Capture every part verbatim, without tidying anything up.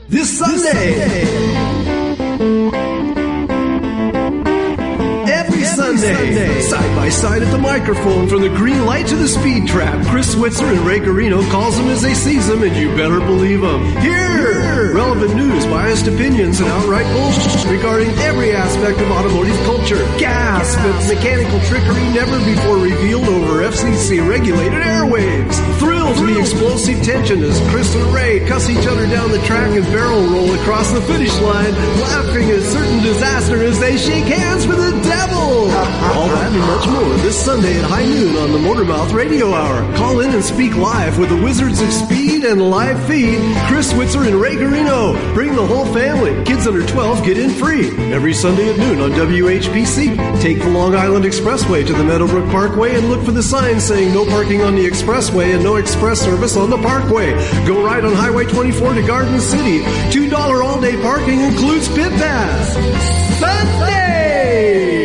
This Sunday. Every Sunday, side by side at the microphone, from the green light to the speed trap, Chris Switzer and Ray Garino calls them as they sees them, and you better believe them. Here, relevant news, biased opinions, and outright bullshit regarding every aspect of automotive culture. Gasp at mechanical trickery never before revealed over F C C-regulated airwaves. Thrill to the explosive tension as Chris and Ray cuss each other down the track and barrel roll across the finish line, laughing at certain disaster as they shake hands with the devil. All that and much more this Sunday at high noon on the Motormouth Radio Hour. Call in and speak live with the Wizards of Speed and live feed, Chris Switzer and Ray Garino. Bring the whole family. Kids under twelve get in free. Every Sunday at noon on W H P C. Take the Long Island Expressway to the Meadowbrook Parkway and look for the sign saying no parking on the expressway and no express service on the parkway. Go right on Highway twenty-four to Garden City. two dollars all-day parking includes pit pass. Sunday!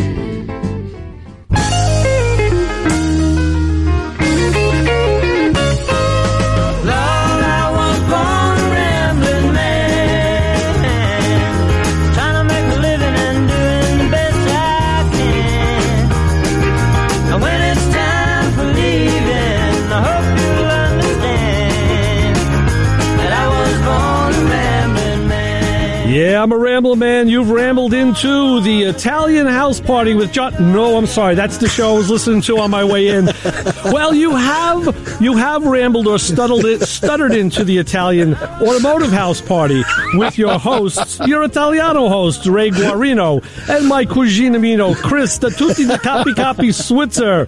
Yeah, I'm a rambler man. You've rambled into the Italian house party with John. No, I'm sorry. That's the show I was listening to on my way in. Well, you have you have rambled or stuttered it, stuttered into the Italian automotive house party with your hosts, your Italiano host, Ray Guarino, and my cuginamino, Chris, the tutti the capi capi Switzer.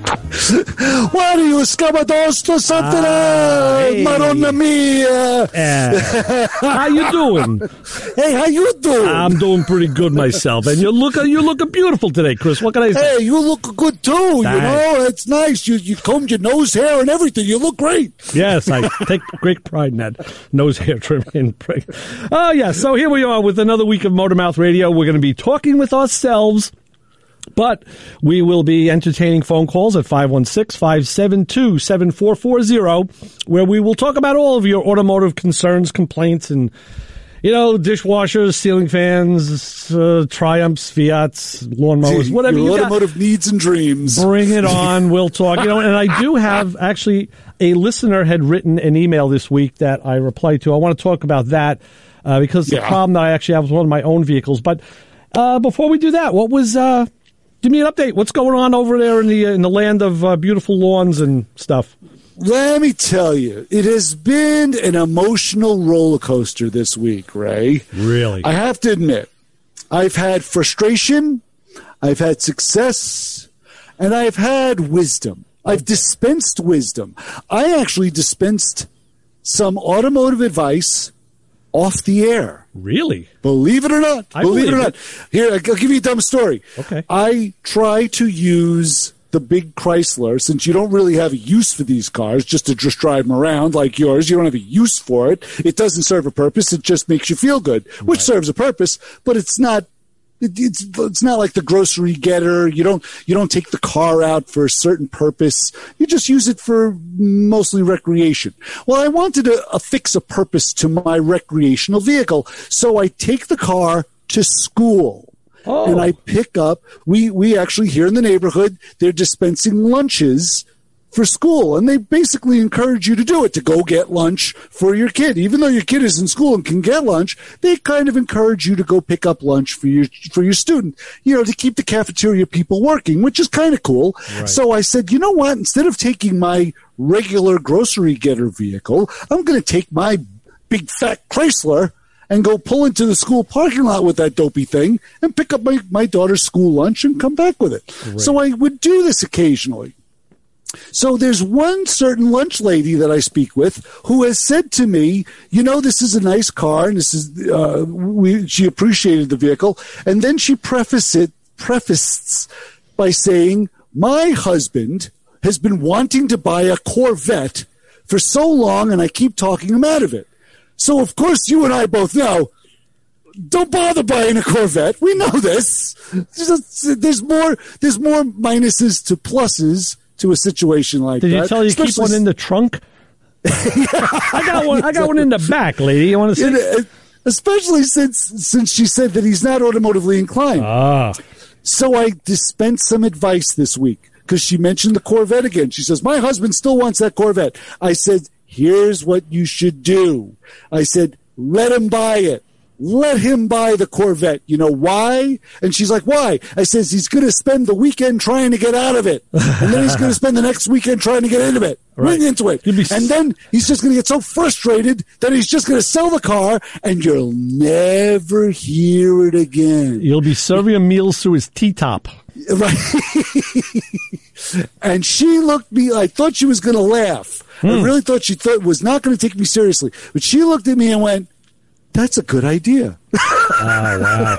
What are you, scabadosto, Santana? Ah, hey. Madonna mia. Uh, how you doing? Hey, how you doing? I'm doing pretty good myself, and you look you're looking beautiful today, Chris. What can I say? Hey, you look good too. Thanks. You know, it's nice. You you combed your nose hair and everything. You look great. Yes, I take great pride in that nose hair trimming. Oh yeah, so here we are with another week of Motormouth Radio. We're going to be talking with ourselves, but we will be entertaining phone calls at five one six, five seven two, seven four four zero, where we will talk about all of your automotive concerns, complaints, and you know, dishwashers, ceiling fans, uh, Triumphs, Fiats, lawnmowers, whatever your you got. Automotive needs and dreams. Bring it on. We'll talk. You know, and I do have, actually, a listener had written an email this week that I replied to. I want to talk about that uh, because yeah. the problem that I actually have with one of my own vehicles. But uh, before we do that, what was, uh, give me an update. What's going on over there in the, in the land of uh, beautiful lawns and stuff? Let me tell you, it has been an emotional roller coaster this week, Ray. Really? I have to admit, I've had frustration, I've had success, and I've had wisdom. I've dispensed wisdom. I actually dispensed some automotive advice off the air. Really? Believe it or not. I believe, believe it or not. It. Here, I'll give you a dumb story. Okay. I try to use the big Chrysler, since you don't really have a use for these cars, just to just drive them around like yours. You don't have a use for it. It doesn't serve a purpose. It just makes you feel good, which right. serves a purpose, but it's not, it, it's, it's not like the grocery getter. You don't, you don't take the car out for a certain purpose. You just use it for mostly recreation. Well, I wanted to affix a purpose to my recreational vehicle. So I take the car to school. Oh. And I pick up, we, we actually here in the neighborhood, they're dispensing lunches for school. And they basically encourage you to do it, to go get lunch for your kid. Even though your kid is in school and can get lunch, they kind of encourage you to go pick up lunch for your, for your student, you know, to keep the cafeteria people working, which is kind of cool. Right. So I said, you know what? Instead of taking my regular grocery getter vehicle, I'm going to take my big fat Chrysler and go pull into the school parking lot with that dopey thing and pick up my, my daughter's school lunch and come back with it. Great. So I would do this occasionally. So there's one certain lunch lady that I speak with who has said to me, you know, this is a nice car, and this is, uh, we, she appreciated the vehicle. And then she prefaced it, prefaced by saying, my husband has been wanting to buy a Corvette for so long, and I keep talking him out of it. So, of course, you and I both know, don't bother buying a Corvette. We know this. There's more, there's more minuses to pluses to a situation like Did that. Did you tell you keep one in the trunk? I got one. I got one in the back, lady. You want to see? It, especially since since she said that he's not automotively inclined. Ah. So I dispensed some advice this week because she mentioned the Corvette again. She says, my husband still wants that Corvette. I said, here's what you should do. I said, let him buy it. Let him buy the Corvette. You know why? And she's like, why? I says, he's going to spend the weekend trying to get out of it. And then he's going to spend the next weekend trying to get into it. Right. Ring into it. Be... And then he's just going to get so frustrated that he's just going to sell the car and you'll never hear it again. You'll be serving him meals through his T-top. Right. And she looked me, I thought she was going to laugh. Hmm. I really thought she thought was not going to take me seriously. But she looked at me and went, that's a good idea. Oh,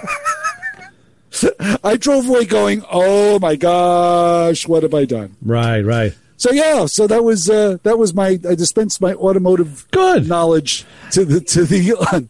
wow. I drove away going, oh my gosh, what have I done? Right, right. So yeah, so that was uh, that was my I dispensed my automotive good knowledge to the to the un,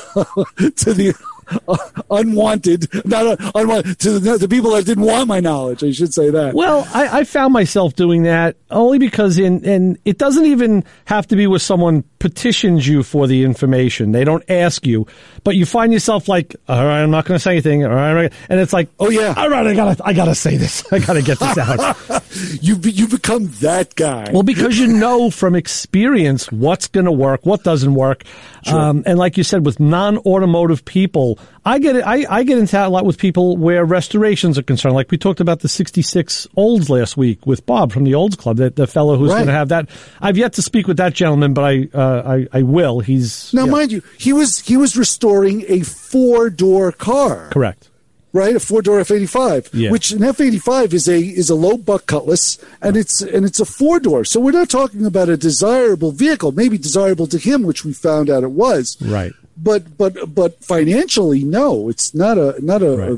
to the uh, unwanted, not uh, unwanted to the, the people that didn't want my knowledge. I should say that. Well, I, I found myself doing that only because in and it doesn't even have to be where someone petitions you for the information. They don't ask you, but you find yourself like, all right, I'm not going to say anything. All right, and it's like, oh yeah, all right, I gotta, I gotta say this. I gotta get this out. you you become that guy. Well, because you know from experience what's going to work, what doesn't work, sure. um, and like you said, with non-automotive people, I get it. I, I get into that a lot with people where restorations are concerned. Like we talked about the sixty-six Olds last week with Bob from the Olds Club, the, the fellow who's right. going to have that. I've yet to speak with that gentleman, but I, uh, I, I will. He's now, you know, mind you, he was he was restoring a four-door car. Correct. Right, a four-door F eighty-five, yeah. which an F eighty-five is a is a low buck Cutlass, and it's and it's a four-door. So we're not talking about a desirable vehicle, maybe desirable to him, which we found out it was. Right. But but but financially, no, it's not a not a, right. a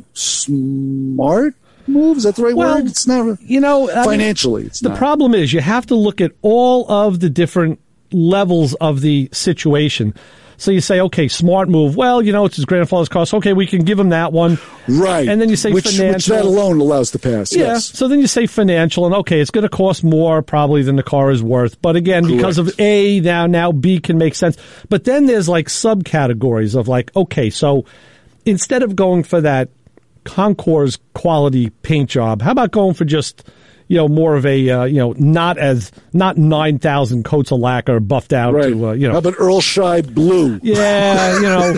smart move. Is that the right well, word? It's not. A, you know, financially, I mean, it's the not. problem is you have to look at all of the different levels of the situation. So you say, okay, smart move. Well, you know, it's his grandfather's car. So, okay, we can give him that one. Right. And then you say which, financial. Which that alone allows to pass, yeah. yes. So then you say financial, and okay, it's going to cost more probably than the car is worth. But again, Correct. because of A, now, now B can make sense. But then there's like subcategories of like, okay, so instead of going for that Concours quality paint job, how about going for just... You know, more of a, uh, you know, not as, not nine thousand coats of lacquer buffed out right. to, uh, you know. How about Earl Scheib blue? Yeah, you know,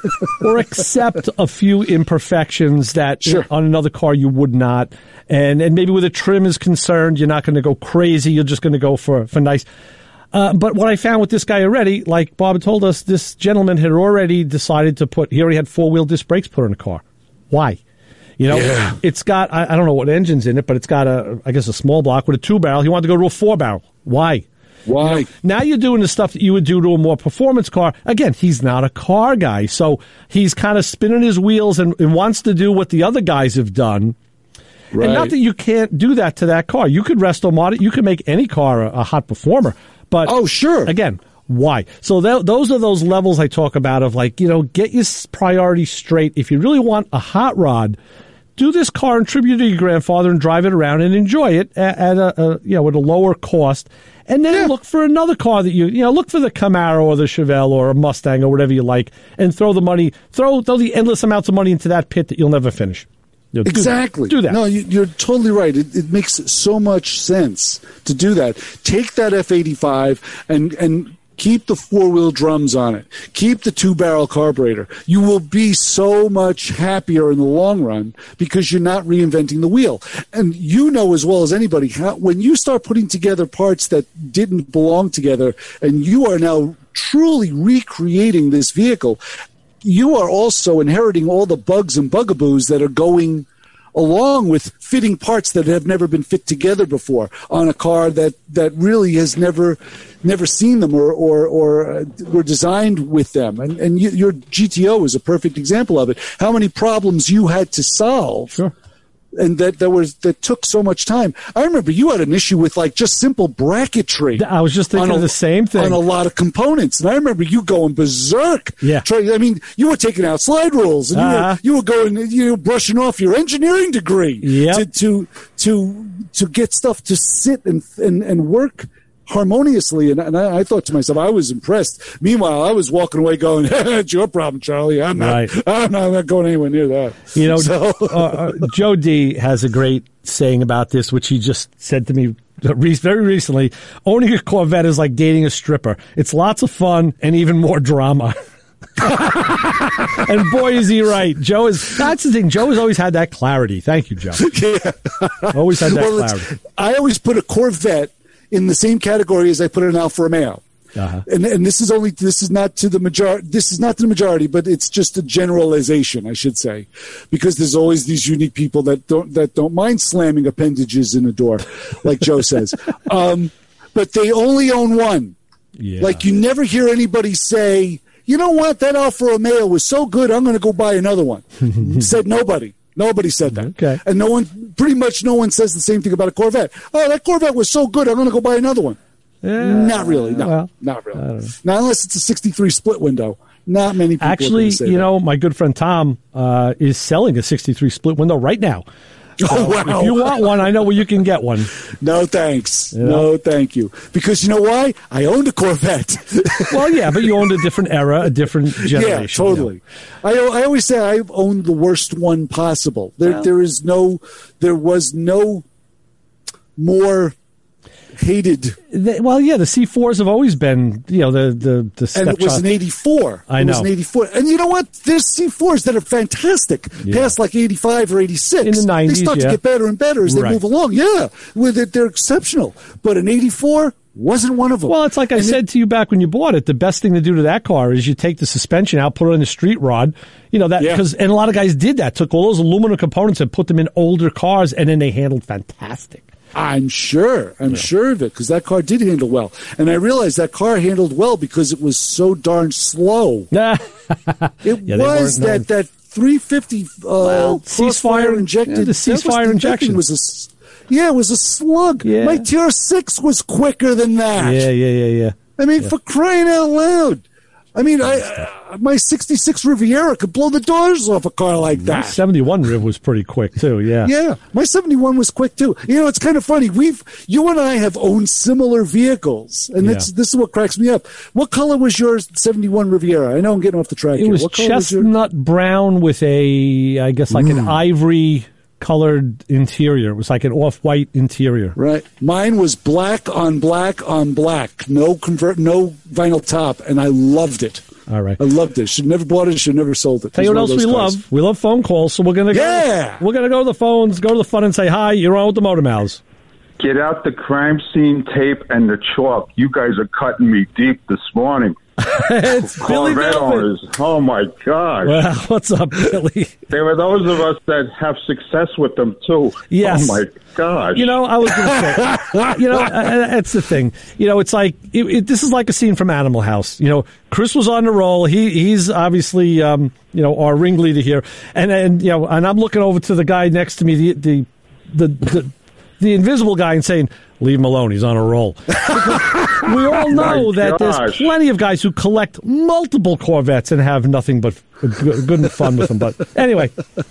or accept a few imperfections that sure. on another car you would not. And, and maybe where the trim is concerned, you're not going to go crazy. You're just going to go for, for nice. Uh, but what I found with this guy already, like Bob told us, this gentleman had already decided to put, he already had four-wheel disc brakes put in the car. Why? You know, yeah. it's got, I, I don't know what engine's in it, but it's got a, I guess a small block with a two barrel. He wanted to go to a four barrel. Why? Why? You know, now you're doing the stuff that you would do to a more performance car. Again, he's not a car guy. So he's kind of spinning his wheels and, and wants to do what the other guys have done. Right. And not that you can't do that to that car. You could resto mod it. You could make any car a, a hot performer. But oh, sure. Again, why? So th- those are those levels I talk about of like, you know, get your priorities straight. If you really want a hot rod, do this car in tribute to your grandfather and drive it around and enjoy it at, at a, a you know at a lower cost, and then yeah. look for another car that you you know look for the Camaro or the Chevelle or a Mustang or whatever you like, and throw the money throw throw the endless amounts of money into that pit that you'll never finish. You know, exactly. Do that. No, you, you're totally right. It, it makes so much sense to do that. Take that F eighty-five and and. Keep the four-wheel drums on it. Keep the two-barrel carburetor. You will be so much happier in the long run because you're not reinventing the wheel. And you know as well as anybody, how, when you start putting together parts that didn't belong together and you are now truly recreating this vehicle, you are also inheriting all the bugs and bugaboos that are going along with fitting parts that have never been fit together before on a car that, that really has never never seen them or or, or uh, were designed with them. And, and you, your G T O is a perfect example of it. How many problems you had to solve. Sure. And that that was that took so much time. I remember you had an issue with like just simple bracketry. I was just thinking a, of the same thing on a lot of components, and I remember you going berserk. Yeah, trying, I mean, you were taking out slide rules, and uh-huh. you, were, you were going, you know, brushing off your engineering degree yep. to to to to get stuff to sit and and and work harmoniously. And, and I, I thought to myself, I was impressed. Meanwhile, I was walking away going, it's your problem, Charlie. I'm not, right. I'm not, I'm not going anywhere near that. You know, so, uh, uh, Joe D has a great saying about this, which he just said to me very recently. Owning a Corvette is like dating a stripper. It's lots of fun and even more drama. And boy, is he right. Joe is, that's the thing. Joe has always had that clarity. Thank you, Joe. Yeah. Always had that well, clarity. I always put a Corvette in the same category as I put an Alfa Romeo. Uh-huh. And and this is only this is not to the major this is not to the majority, but it's just a generalization, I should say, because there's always these unique people that don't that don't mind slamming appendages in a door, like Joe says. Um, but they only own one. Yeah. Like you never hear anybody say, you know what, that Alfa Romeo was so good, I'm going to go buy another one. Said nobody. Nobody said that. Okay. And no one, pretty much no one says the same thing about a Corvette. Oh, that Corvette was so good, I'm going to go buy another one. Yeah, not really. No, well, not really. Not unless it's a sixty-three split window. Not many people actually, say you that. know, my good friend Tom uh, is selling a sixty-three split window right now. So oh, wow. If you want one, I know where you can get one. No, thanks. Yeah. No, thank you. Because you know why? I owned a Corvette. Well, yeah, but you owned a different era, a different generation. Yeah, totally. I I always say I've owned the worst one possible. There Well, there is no, there was no more hated. The, well, yeah, the C fours have always been, you know, the the the And it was stepchild. an eighty-four. I It know. was an eighty-four. And you know what? There's C fours that are fantastic. Yeah. Past like eighty-five or eighty-six. In the nineties, They start yeah. to get better and better as they Right. move along. Yeah. With it, they're exceptional. But an eighty-four wasn't one of them. Well, it's like I And said it, to you back when you bought it. The best thing to do to that car is you take the suspension out, put it on the street rod. You know that Yeah. because and a lot of guys did that. Took all those aluminum components and put them in older cars, and then they handled fantastic. I'm sure. I'm Yeah. sure of it because that car did handle well. And I realized that car handled well because it was so darn slow. Nah. It Yeah, they was weren't known. that that three fifty uh, Well, crossfire ceasefire- injected. yeah, the that was- ceasefire that injection. thing was a s- yeah, it was a slug. Yeah. My T R six was quicker than that. Yeah, yeah, yeah, yeah. I mean, for crying out loud. I mean, I uh, my sixty-six Riviera could blow the doors off a car like My that. seventy-one Riv was pretty quick too. Yeah. Yeah, my seventy-one was quick too. You know, it's kind of funny. We've you and I have owned similar vehicles, and Yeah. it's, this is what cracks me up. What color was your seventy-one Riviera? I know I'm getting off the track. It here. was What color was your- chestnut brown with a, I guess, like an ivory colored interior. It was like an off-white interior. Right. Mine was black on black on black. No convert, no vinyl top, and I loved it. All right. I loved it. Should never bought it. Should never sold it. Tell you It what was else one we of those cars. love. We love phone calls, so we're gonna go. Yeah. We're gonna go to the phones, go to the fun, and say hi. You're on with the Motor Mouths. Get out the crime scene tape and the chalk. You guys are cutting me deep this morning. It's Billy Corvette Velvet. owners. Oh, my God. Well, what's up, Billy? There are those of us that have success with them, too. Yes. Oh, my gosh. You know, I was going to say, you know, uh, that's the thing. You know, it's like, it, it, this is like a scene from Animal House. You know, Chris was on the roll. He He's obviously, um, you know, our ringleader here. And, and, you know, and I'm looking over to the guy next to me, the, the, the, the, the invisible guy, and saying, leave him alone. He's on a roll. We all know My that there's gosh. plenty of guys who collect multiple Corvettes and have nothing but good, good and fun with them. But anyway,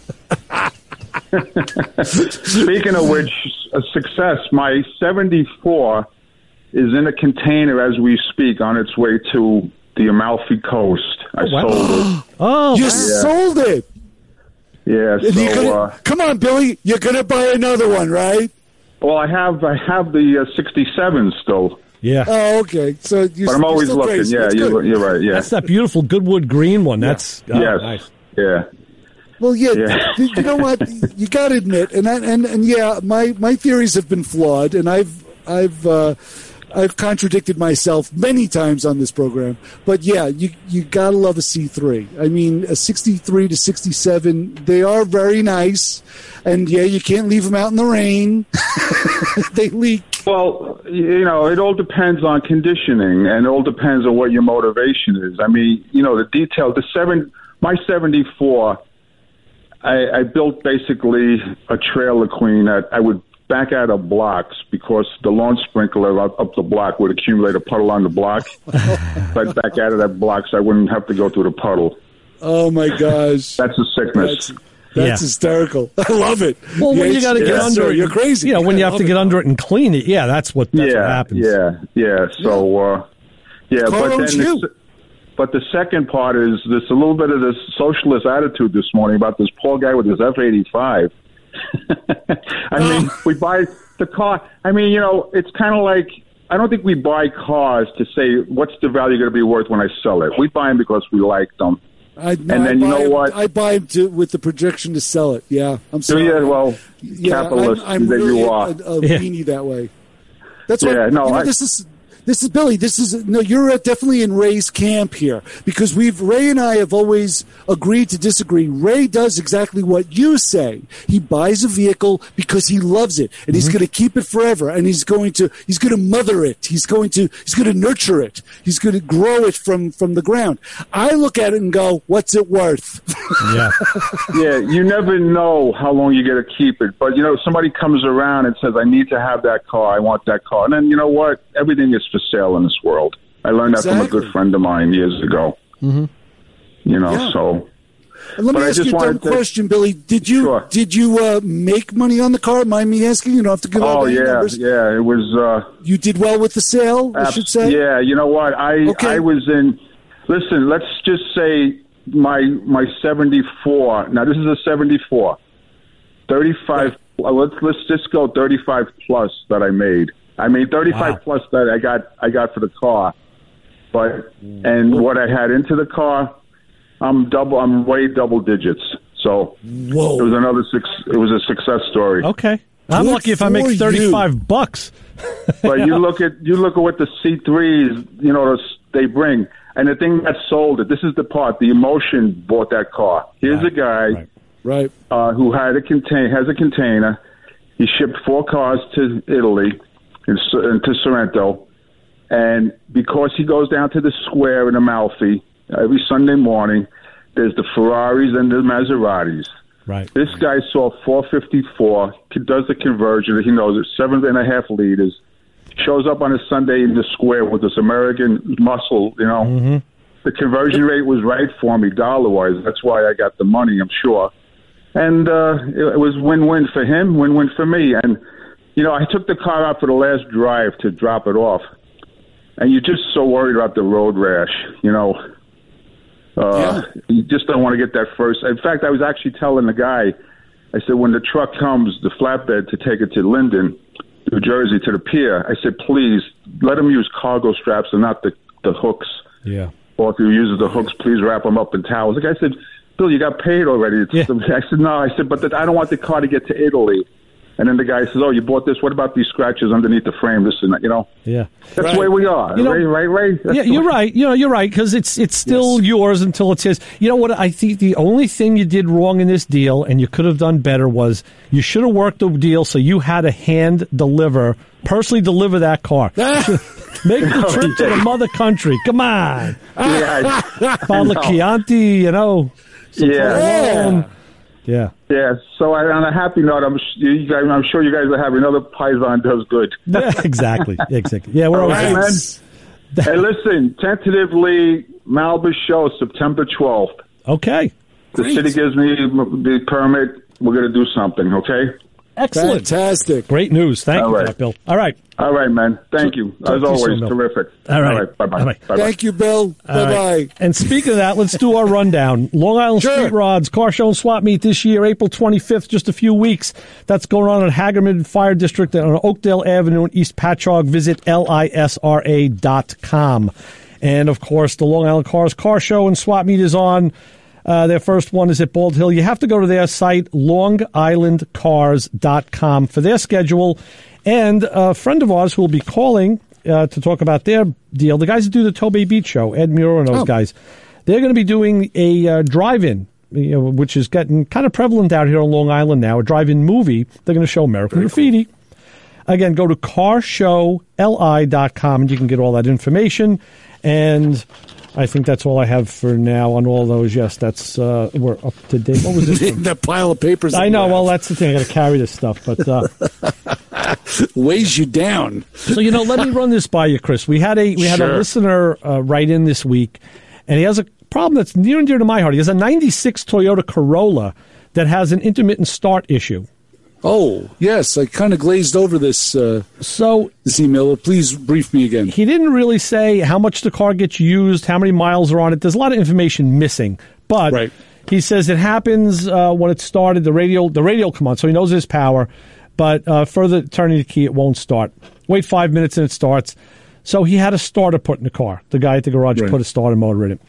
Speaking of which, a success. My seventy-four is in a container as we speak on its way to the Amalfi Coast. I Oh, wow. sold it. oh, You man. sold it. Yeah, And you're so... gonna, Uh, come on, Billy. You're going to buy another one, right? well, I have I have the uh, sixty-seven still. yeah. Oh, okay. So you, But I'm you're always still looking. crazy. Yeah, That's you're, good. you're right. Yeah. That's that beautiful Goodwood green one. That's oh, yes. nice. Yeah. Well, yeah, Yeah. th- you know what? You got to admit, and that, and and yeah, my, my theories have been flawed, and I've I've uh, I've contradicted myself many times on this program. But yeah, you you got to love a C three. I mean, a sixty-three to sixty-seven, they are very nice, and yeah, you can't leave them out in the rain. They leak. Well, you know, it all depends on conditioning, and it all depends on what your motivation is. I mean, you know, the detail. The seven, my seventy-four, I, I built basically a trailer queen that I would back out of blocks because the lawn sprinkler up, up the block would accumulate a puddle on the block. So I'd back out of that block so I wouldn't have to go through the puddle. Oh my gosh. That's a sickness. That's- That's Yeah. hysterical. I love it. Well, when you got to Yes, get under sir, it, you're crazy. You know, when I you have love to it. get under it and clean it, yeah, that's what that's yeah, what happens. Yeah, yeah. So, uh, yeah, Car but owns then, you. the, but the second part is this a little bit of this socialist attitude this morning about this poor guy with his F eighty-five. I mean, we buy the car. I mean, you know, it's kind of like I don't think we buy cars to say what's the value going to be worth when I sell it. We buy them because we like them. I, no, and then I you buy know him, what? I buy him to, with the projection to sell it. Yeah, I'm So sorry. yeah, well, yeah, capitalist I'm, I'm that really you a, are. a, a Yeah. weenie that way. That's Yeah, what. no, you know, I- this is this is Billy. This is no. You're uh, definitely in Ray's camp here because we've Ray and I have always agreed to disagree. Ray does exactly what you say. He buys a vehicle because he loves it, and he's going to keep it forever. And he's going to he's going to mother it. He's going to he's going to nurture it. He's going to grow it from from the ground. I look at it and go, "What's it worth?" Yeah. Yeah, you never know how long you get to keep it. But, you know, somebody comes around and says, I need to have that car. I want that car. And then, you know what? Everything is for sale in this world. I learned that from a Exactly. good friend of mine years ago. Mm-hmm. You know, Yeah. so. And let But me I ask just you a dumb wanted to- question, Billy. Did you Sure. did you uh, make money on the car? Mind me asking? You don't have to give out Oh, any yeah, numbers. yeah. It was. Uh, You did well with the sale, I should say. Yeah, you know what? I Okay. I was in. Listen, let's just say my my seventy-four. Now this is a seventy-four. thirty-five. Well, let's let's just go thirty-five plus that I made. I mean thirty-five Wow. plus that I got I got for the car. But and what I had into the car, I'm double. I'm way double digits. So Whoa. it was another six. It was a success story. Okay. I'm Good lucky if I for make you. thirty-five bucks. But you look at you look at what the C threes, you know, they bring, and the thing that sold it. This is the part. The emotion bought that car. Here's Right, a guy right. Right. uh, who had a contain has a container. He shipped four cars to Italy, in, Sor- to Sorrento, and because he goes down to the square in Amalfi every Sunday morning, there's the Ferraris and the Maseratis. Right. This guy saw four fifty-four, does the conversion, he knows it's seven and a half liters, shows up on a Sunday in the square with this American muscle, you know. Mm-hmm. The conversion rate was right for me, dollar-wise. That's why I got the money, I'm sure. And uh, it, it was win-win for him, win-win for me. And, you know, I took the car out for the last drive to drop it off. And you're just so worried about the road rash, you know. Uh, Yeah. You just don't want to get that first. In fact, I was actually telling the guy, I said, when the truck comes, the flatbed, to take it to Linden, New Jersey, to the pier, I said, please, let him use cargo straps and not the, the hooks. Yeah. Or if he uses the hooks, please wrap them up in towels. The guy said, Bill, you got paid already. It's, Yeah. I said, no. I said, but the, I don't want the car to get to Italy. And then the guy says, oh, you bought this? What about these scratches underneath the frame? This and that, you know. Yeah. That's Right. the way we are. You know- right, right, right? That's Yeah, the you're way- right. You know, you're right because it's it's still Yes. yours until it's his. You know what? I think the only thing you did wrong in this deal, and you could have done better, was you should have worked the deal so you had to hand deliver, personally deliver that car. Make the trip to the mother country. Come on, Yeah, bottle of Chianti. You know. some Yeah. Cologne. Yeah. yeah. So I, on a happy note, I'm, you guys, I'm sure you guys are having another Paisan does good. Yeah. Exactly. Exactly. Yeah. We're All always. right, man. Nice. Hey, listen, tentatively, Malbus show September twelfth. Okay. The Great. city gives me the permit. We're going to do something, okay? Excellent. Fantastic. Great news. Thank All you for right. that, Bill. All right. All right, man. Thank you. talk As to you always, soon, Bill. terrific. All right. Bye-bye. Bye-bye. Bye-bye. Thank you, Bill. Bye All bye. right. And speaking of that, let's do our rundown. Long Island Sure. Street Rods Car Show and Swap Meet this year, April twenty-fifth, just a few weeks. That's going on at Hagerman Fire District on Oakdale Avenue in East Patchogue. Visit L I S R A dot com. And, of course, the Long Island Cars Car Show and Swap Meet is on. Uh, their first one is at Bald Hill. You have to go to their site, long island cars dot com, for their schedule. And a friend of ours who will be calling uh, to talk about their deal, the guys who do the Tobey Beach Show, Ed Muir and those Oh. guys, they're going to be doing a uh, drive-in, you know, which is getting kind of prevalent out here on Long Island now, a drive-in movie. They're going to show American Graffiti. Again, go to car show L I dot com and you can get all that information. And I think that's all I have for now on all those. Yes, that's uh, we're up to date. What was this? From? That pile of papers. I that know. you Well, have that's the thing. I got to carry this stuff. But uh, weighs you down. so you know, let me run this by you, Chris. We had a we had a Sure. listener uh, write in this week, and he has a problem that's near and dear to my heart. He has a ninety-six Toyota Corolla that has an intermittent start issue. Oh, yes. I kind of glazed over this uh, so this email. Please brief me again. He didn't really say how much the car gets used, how many miles are on it. There's a lot of information missing. But right. he says it happens uh, when it started. The radio, the radio will come on, so he knows there's power. But uh, further turning the key, it won't start. Wait five minutes and it starts. So he had a starter put in the car. The guy at the garage right. put a starter motor in it.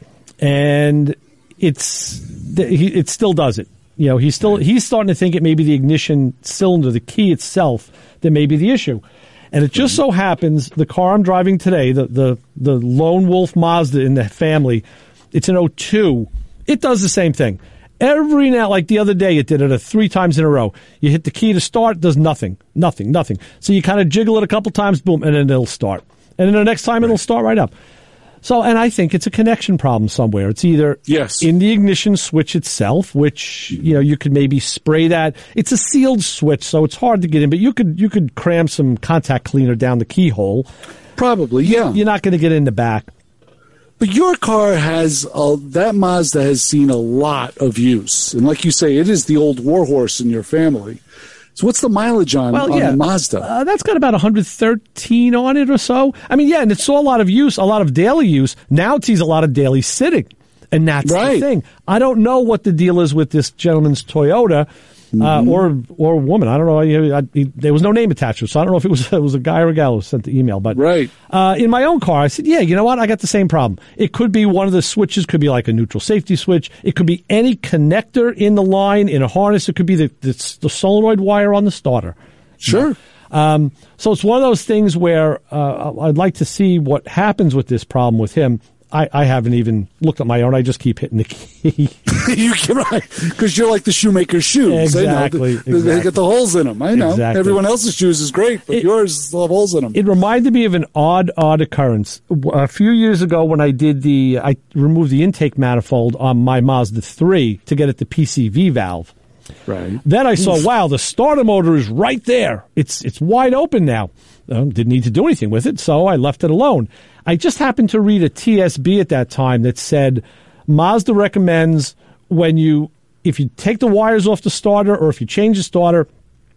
And it's he, it still does it. You know, he's still he's starting to think it may be the ignition cylinder, the key itself, that may be the issue. And it just so happens the car I'm driving today, the the, the Lone Wolf Mazda in the family, it's an oh two. It does the same thing. Every now, like the other day, it did it a three times in a row. You hit the key to start, does nothing, nothing, nothing. So you kind of jiggle it a couple times, boom, and then it'll start. And then the next time it'll start right up. So, and I think it's a connection problem somewhere. It's either yes. in the ignition switch itself, which, you know, you could maybe spray that. It's a sealed switch, so it's hard to get in, but you could you could cram some contact cleaner down the keyhole. Probably, yeah. You're not going to get in the back. But your car has, a, that Mazda has seen a lot of use. And like you say, it is the old warhorse in your family. So what's the mileage on, well, on yeah. the Mazda? Uh, that's got about one hundred thirteen on it or so. I mean, yeah, and it saw a lot of use, a lot of daily use. Now it sees a lot of daily sitting. And that's right. the thing. I don't know what the deal is with this gentleman's Toyota uh, mm-hmm. or or woman. I don't know. I, I, I, there was no name attached to it, so I don't know if it was, it was a guy or a gal who sent the email. But right. uh, in my own car, I said, yeah, you know what? I got the same problem. It could be one of the switches, could be like a neutral safety switch. It could be any connector in the line, in a harness. It could be the, the, the solenoid wire on the starter. Sure. Um, so it's one of those things where uh, I'd like to see what happens with this problem with him. I, I haven't even looked at my own. I just keep hitting the key. you right, because you're like the shoemaker's shoes. Exactly, I know. They, exactly. They get the holes in them. I know. Exactly. Everyone else's shoes is great, but it, yours still have holes in them. It reminded me of an odd, odd occurrence. A few years ago when I did the, I removed the intake manifold on my Mazda three to get at the P C V valve. Right. Then I saw, wow, the starter motor is right there. It's it's wide open now. Uh, didn't need to do anything with it, so I left it alone. I just happened to read a T S B at that time that said Mazda recommends when you, if you take the wires off the starter or if you change the starter,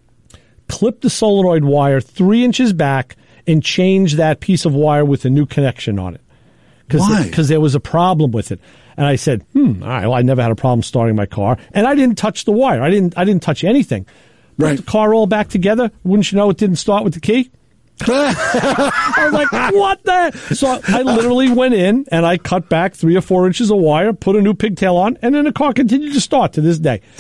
clip the solenoid wire three inches back and change that piece of wire with a new connection on it. Why? Because there was a problem with it. And I said, hmm, all right, well, I never had a problem starting my car. And I didn't touch the wire. I didn't I didn't touch anything. Put right. the car all back together. Wouldn't you know it didn't start with the key? I was like, what the? So I literally went in and I cut back three or four inches of wire, put a new pigtail on, and then the car continued to start to this day.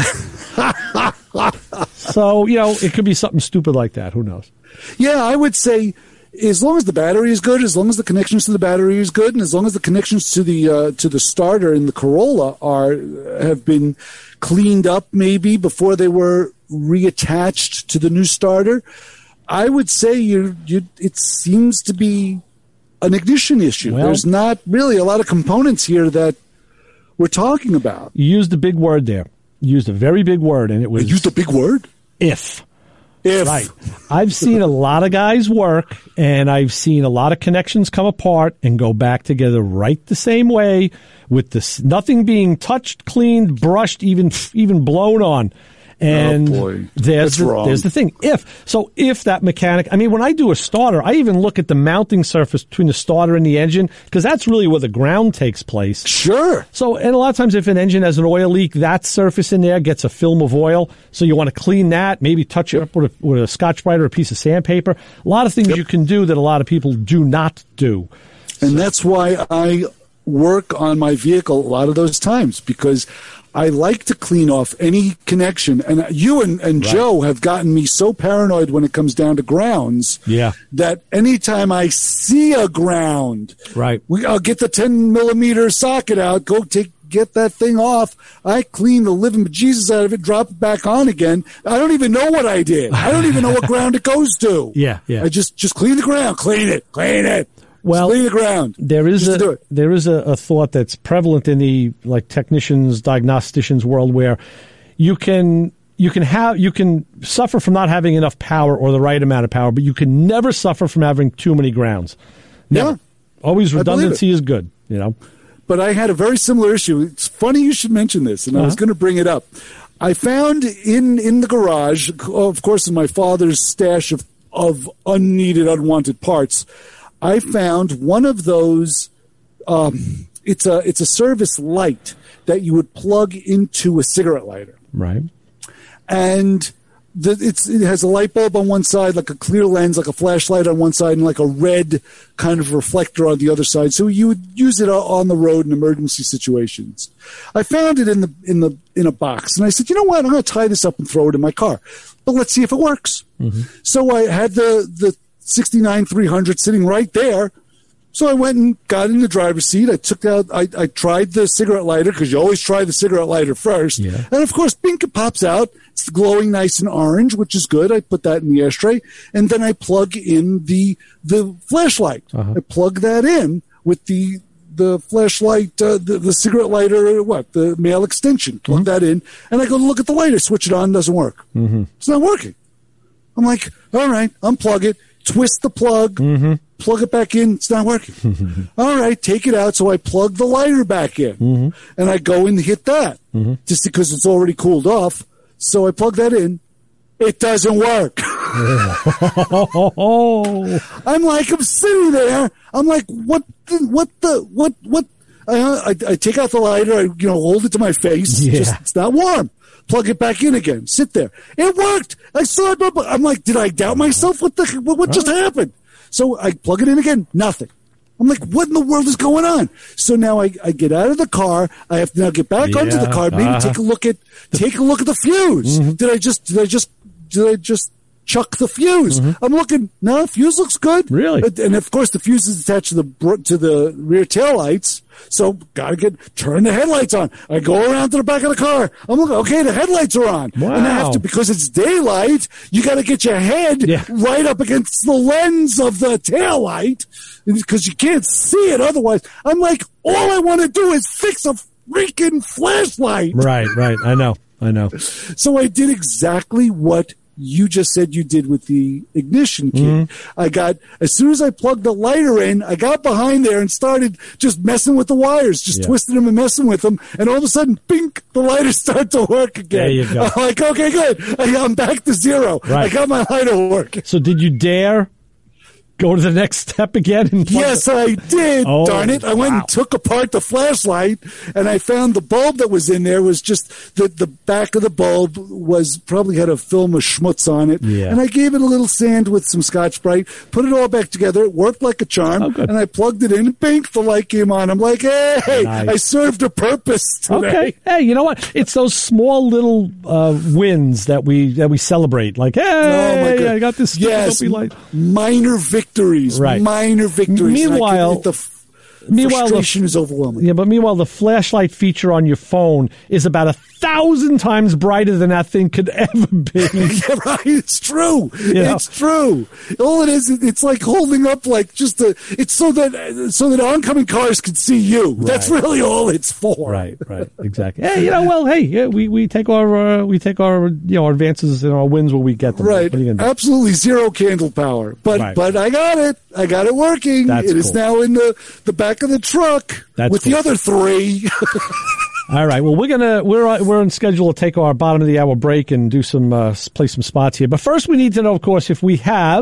So, you know, it could be something stupid like that. Who knows? Yeah, I would say as long as the battery is good, as long as the connections to the battery is good, and as long as the connections to the uh, to the starter in the Corolla are have been cleaned up maybe before they were reattached to the new starter, I would say you you it seems to be an ignition issue. Well, there's not really a lot of components here that we're talking about. You used a big word there. You used a very big word, and it was... I used a big word? If. If. Right. I've seen a lot of guys work, and I've seen a lot of connections come apart and go back together right the same way, with this, nothing being touched, cleaned, brushed, even even blown on. And oh boy. there's That's the, wrong. there's the thing. If so, if that mechanic, I mean, when I do a starter, I even look at the mounting surface between the starter and the engine, because that's really where the ground takes place. Sure. So, and a lot of times, if an engine has an oil leak, that surface in there gets a film of oil. So you want to clean that, maybe touch it up with a, with a Scotch-Brite or a piece of sandpaper. A lot of things yep. you can do that a lot of people do not do. And so. That's why I work on my vehicle a lot of those times, because I like to clean off any connection. And you and, and right. Joe have gotten me so paranoid when it comes down to grounds yeah. that anytime I see a ground, right. we, I'll get the ten millimeter socket out, go take get that thing off. I clean the living bejesus out of it, drop it back on again. I don't even know what I did. I don't even know what ground it goes to. Yeah, yeah. I just, just clean the ground, clean it, clean it. Well, clean the ground. There is Just a there is a, a thought that's prevalent in the like technicians, diagnosticians world where you can you can have you can suffer from not having enough power or the right amount of power, but you can never suffer from having too many grounds. Never. Yeah. Always redundancy is good, you know. But I had a very similar issue. It's funny you should mention this, and uh-huh. I was going to bring it up. I found in, in the garage, of course, in my father's stash of, of unneeded, unwanted parts, I found one of those. Um, it's a it's a service light that you would plug into a cigarette lighter, right? And the, it's it has a light bulb on one side, like a clear lens, like a flashlight on one side, and like a red kind of reflector on the other side. So you would use it on the road in emergency situations. I found it in the in the in a box, and I said, you know what? I'm going to tie this up and throw it in my car, but let's see if it works. Mm-hmm. So I had the the sixty-nine three hundred sitting right there. So I went and got in the driver's seat. I took out, I, I tried the cigarette lighter, because you always try the cigarette lighter first. Yeah. And of course, bink, it pops out. It's glowing nice and orange, which is good. I put that in the ashtray. And then I plug in the the flashlight. Uh-huh. I plug that in with the the flashlight, uh, the, the cigarette lighter, what, the male extension. Plug mm-hmm. that in. And I go to look at the lighter, switch it on, doesn't work. Mm-hmm. It's not working. I'm like, all right, unplug it, twist the plug. Mm-hmm. Plug it back in. It's not working. All right, take it out. So I plug the lighter back in, mm-hmm. and I go and hit that mm-hmm. just because it's already cooled off. So I plug that in. It doesn't work. I'm like, I'm sitting there. I'm like, what? The, what the? What? What? I, I, I take out the lighter. I you know hold it to my face. Yeah. Just, it's not warm. Plug it back in again. Sit there. It worked. I saw it. I'm like, did I doubt myself? What the? What, what just happened? So I plug it in again, nothing. I'm like, what in the world is going on? So now I, I get out of the car. I have to now get back yeah, onto the car. Maybe uh, take a look at take a look at the fuse. Mm-hmm. Did I just did I just did I just chuck the fuse? Mm-hmm. I'm looking. No, fuse looks good. Really? And of course, the fuse is attached to the to the rear taillights. So gotta get turn the headlights on. I go around to the back of the car. I'm looking. Okay, the headlights are on. Wow. And I have to, because it's daylight. You got to get your head yeah. right up against the lens of the taillight, because you can't see it otherwise. I'm like, all I want to do is fix a freaking flashlight. Right, right. I know, I know. So I did exactly what you just said you did with the ignition key. Mm-hmm. I got, as soon as I plugged the lighter in, I got behind there and started just messing with the wires, just yeah. twisting them and messing with them. And all of a sudden, bink, the lighter started to work again. There you go. I'm like, okay, good. I, I'm back to zero. Right. I got my lighter working. So did you dare go to the next step again? And yes, the- I did. Oh, darn it. I went wow. and took apart the flashlight, and I found the bulb that was in there was just the, the back of the bulb was probably had a film of schmutz on it. Yeah. And I gave it a little sand with some Scotch-Brite, put it all back together. It worked like a charm. Oh, and I plugged it in, and bink, the light came on. I'm like, hey, nice. I served a purpose today. Okay. Hey, you know what? It's those small little uh, wins that we that we celebrate. Like, hey, oh my God. I got this yes, light. Minor victory. Victories, right. minor victories. Meanwhile, can, the f- meanwhile, frustration the, is overwhelming. Yeah, but meanwhile, the flashlight feature on your phone is about a thousand times brighter than that thing could ever be. Yeah, right. It's true. You know? It's true. All it is, it's like holding up, like just a. It's so that so that oncoming cars can see you. Right. That's really all it's for. Right. Right. Exactly. Hey, you know, well, hey, yeah, we, we take our uh, we take our you know our advances and our wins when we get them. Right. Absolutely zero candle power, but right. but I got it. I got it working. That's it cool. is now in the the back of the truck That's with cool. the other three. All right. Well, we're gonna we're we're on schedule to take our bottom of the hour break and do some uh, play some spots here. But first, we need to know, of course, if we have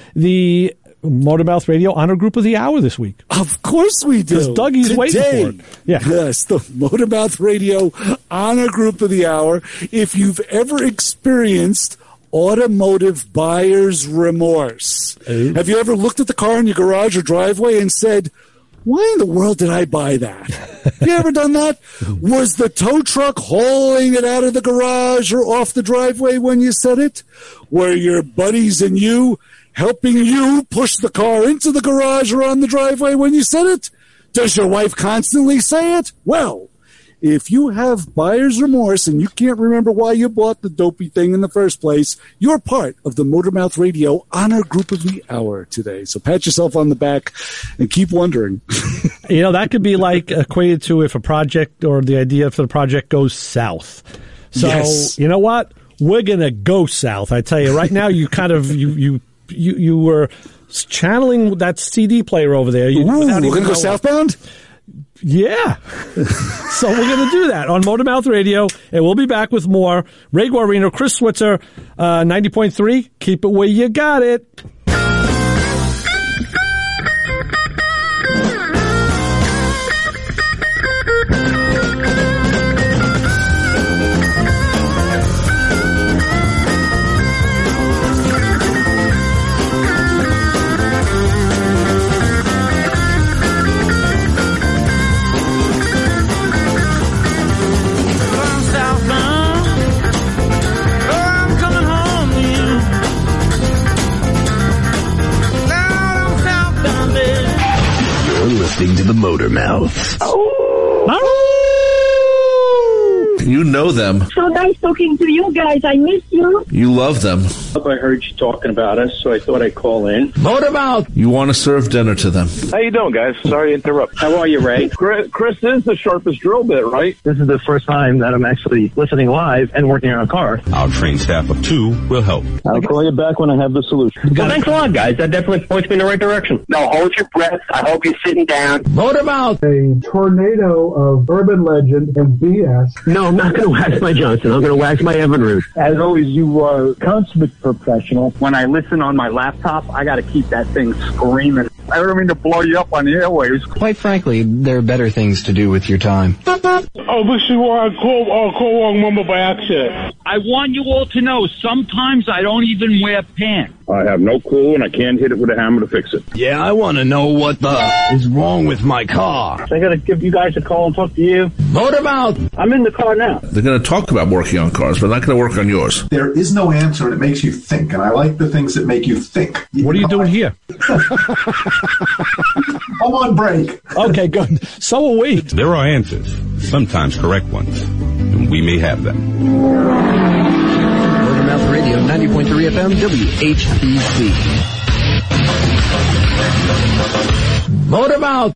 the Motormouth Radio Honor Group of the Hour this week. Of course we do. Because Dougie's Today, waiting for it. Yeah. Yes, the Motormouth Radio Honor Group of the Hour. If you've ever experienced automotive buyer's remorse, Ooh. Have you ever looked at the car in your garage or driveway and said, why in the world did I buy that? Have you ever done that? Was the tow truck hauling it out of the garage or off the driveway when you said it? Were your buddies and you helping you push the car into the garage or on the driveway when you said it? Does your wife constantly say it? Well, if you have buyer's remorse and you can't remember why you bought the dopey thing in the first place, you're part of the Motormouth Radio Honor Group of the Hour today. So pat yourself on the back and keep wondering. You know, that could be like equated to if a project or the idea for the project goes south. So, yes. You know what? We're going to go south. I tell you, right now, you kind of, you, you, you, you were channeling that C D player over there. You, Ooh, we're going to go southbound? Yeah. So we're going to do that on Motormouth Radio, and we'll be back with more. Ray Guarino, Chris Switzer, uh, ninety point three. Keep it where you got it. Listening to the Motor Mouth. You know them. So nice talking to you guys. I miss you. You love them. I heard you talking about us, so I thought I'd call in. Motor Mouth. You want to serve dinner to them. How you doing, guys? Sorry to interrupt. How are you, Ray? Chris, Chris is the sharpest drill bit, right? This is the first time that I'm actually listening live and working on a car. Our trained staff of two will help. I'll call you back when I have the solution. Well, thanks a lot, guys. That definitely points me in the right direction. No, hold your breath. I hope you're sitting down. Motor Mouth. A tornado of urban legend and B S. No, I'm not going to wax my Johnson. I'm going to wax my Evinrude. As always, you are consummate professional. When I listen on my laptop, I got to keep that thing screaming. I don't mean to blow you up on the airwaves. Quite frankly, there are better things to do with your time. Oh, this is where I call, uh, call wrong number by accident. I want you all to know, sometimes I don't even wear pants. I have no clue, and I can't hit it with a hammer to fix it. Yeah, I want to know what the is wrong with my car. I got to give you guys a call and talk to you. Motor Mouth. I'm in the car now. They're going to talk about working on cars, but not going to work on yours. There is no answer, and it makes you think, and I like the things that make you think. What are you doing here? I'm on break. Okay, good. So are we. There are answers, sometimes correct ones, and we may have them. Motormouth Radio, ninety point three F M, W H B C. Motor Mouth.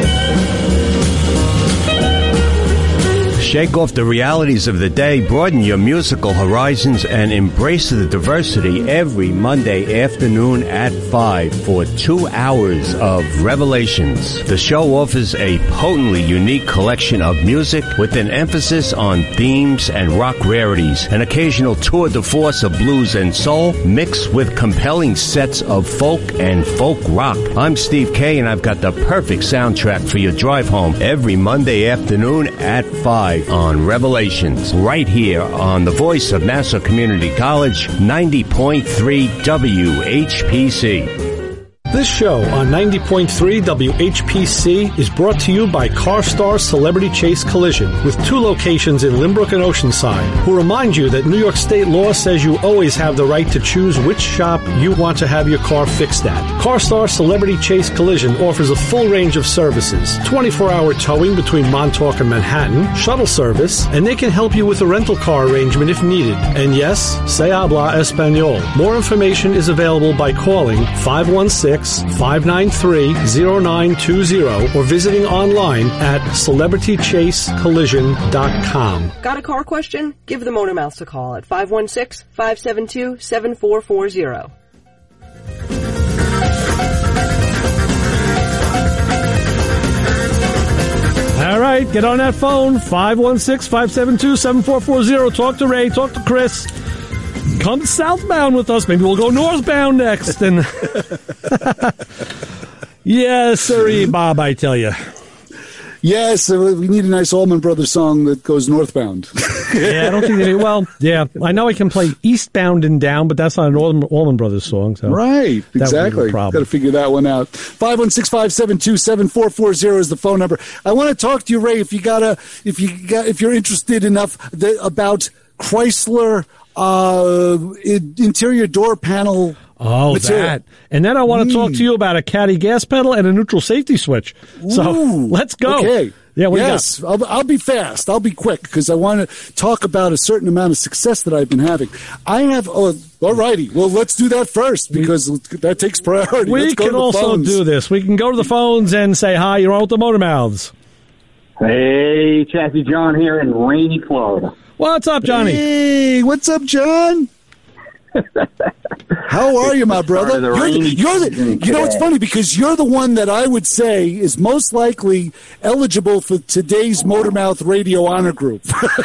Shake off the realities of the day, broaden your musical horizons, and embrace the diversity every Monday afternoon at five for two hours of Revelations. The show offers a potently unique collection of music with an emphasis on themes and rock rarities, an occasional tour de force of blues and soul, mixed with compelling sets of folk and folk rock. I'm Steve Kay, and I've got the perfect soundtrack for your drive home every Monday afternoon at five. On Revelations, right here on the voice of Nassau Community College, ninety point three W H P C. This show on ninety point three W H P C is brought to you by CarStar Celebrity Chase Collision, with two locations in Limbrook and Oceanside, who remind you that New York state law says you always have the right to choose which shop you want to have your car fixed at. CarStar Celebrity Chase Collision offers a full range of services, twenty-four hour towing between Montauk and Manhattan, shuttle service, and they can help you with a rental car arrangement if needed. And yes, se habla español. More information is available by calling five one six, five nine three, zero nine two zero or visiting online at celebrity chase collision dot com. Got a car question? Give the Motor Mouth a call at five one six, five seven two, seven four four zero. All right, get on that phone, five one six, five seven two, seven four four zero. Talk to Ray, talk to Chris. Come southbound with us. Maybe we'll go northbound next. And yes, sirree, Bob, I tell you. Yes, uh, we need a nice Allman Brothers song that goes northbound. Yeah, I don't think they do. Well, yeah, I know I can play eastbound and down, but that's not an Allman, Allman Brothers song. So right, exactly. Got to figure that one out. five one six, five seven two, seven four four zero is the phone number. I want to talk to you, Ray, if you gotta, if you got, if you're interested enough that, about Chrysler uh, interior door panel. Oh, material. That. And then I want to mm. talk to you about a caddy gas pedal and a neutral safety switch. So Ooh, let's go. Okay. Yeah, what yes, I'll, I'll be fast. I'll be quick because I want to talk about a certain amount of success that I've been having. I have, oh, all righty. Well, let's do that first because that takes priority. We let's go can to the also phones. do this. We can go to the phones and say hi. You're on with the Motor Mouths. Hey, Chassis John here in rainy Florida. What's up, Johnny? Hey, what's up, John? How are you, my brother? the You're the, rainy you're the, season you know, it's today. funny because you're the one that I would say is most likely eligible for today's Motormouth Radio Honor Group.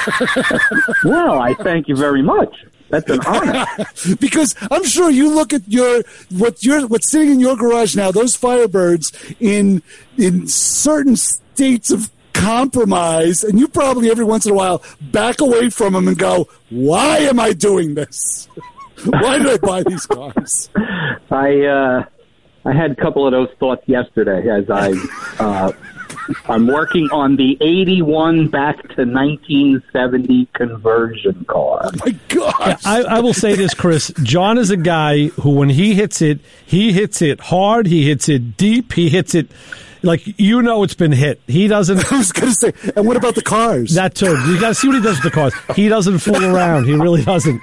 Well, I thank you very much. That's an honor. Because I'm sure you look at your what you're what's sitting in your garage now, those Firebirds in in certain states of compromise, and you probably every once in a while back away from them and go, "Why am I doing this? Why did I buy these cars?" I uh, I had a couple of those thoughts yesterday as I uh, I'm working on the eighty-one back to nineteen seventy conversion car. Oh my gosh! Yeah, I, I will say this, Chris. John is a guy who, when he hits it, he hits it hard. He hits it deep. He hits it like you know it's been hit. He doesn't. I was going to say, and what about the cars? That too. You got to see what he does with the cars. He doesn't fool around. He really doesn't.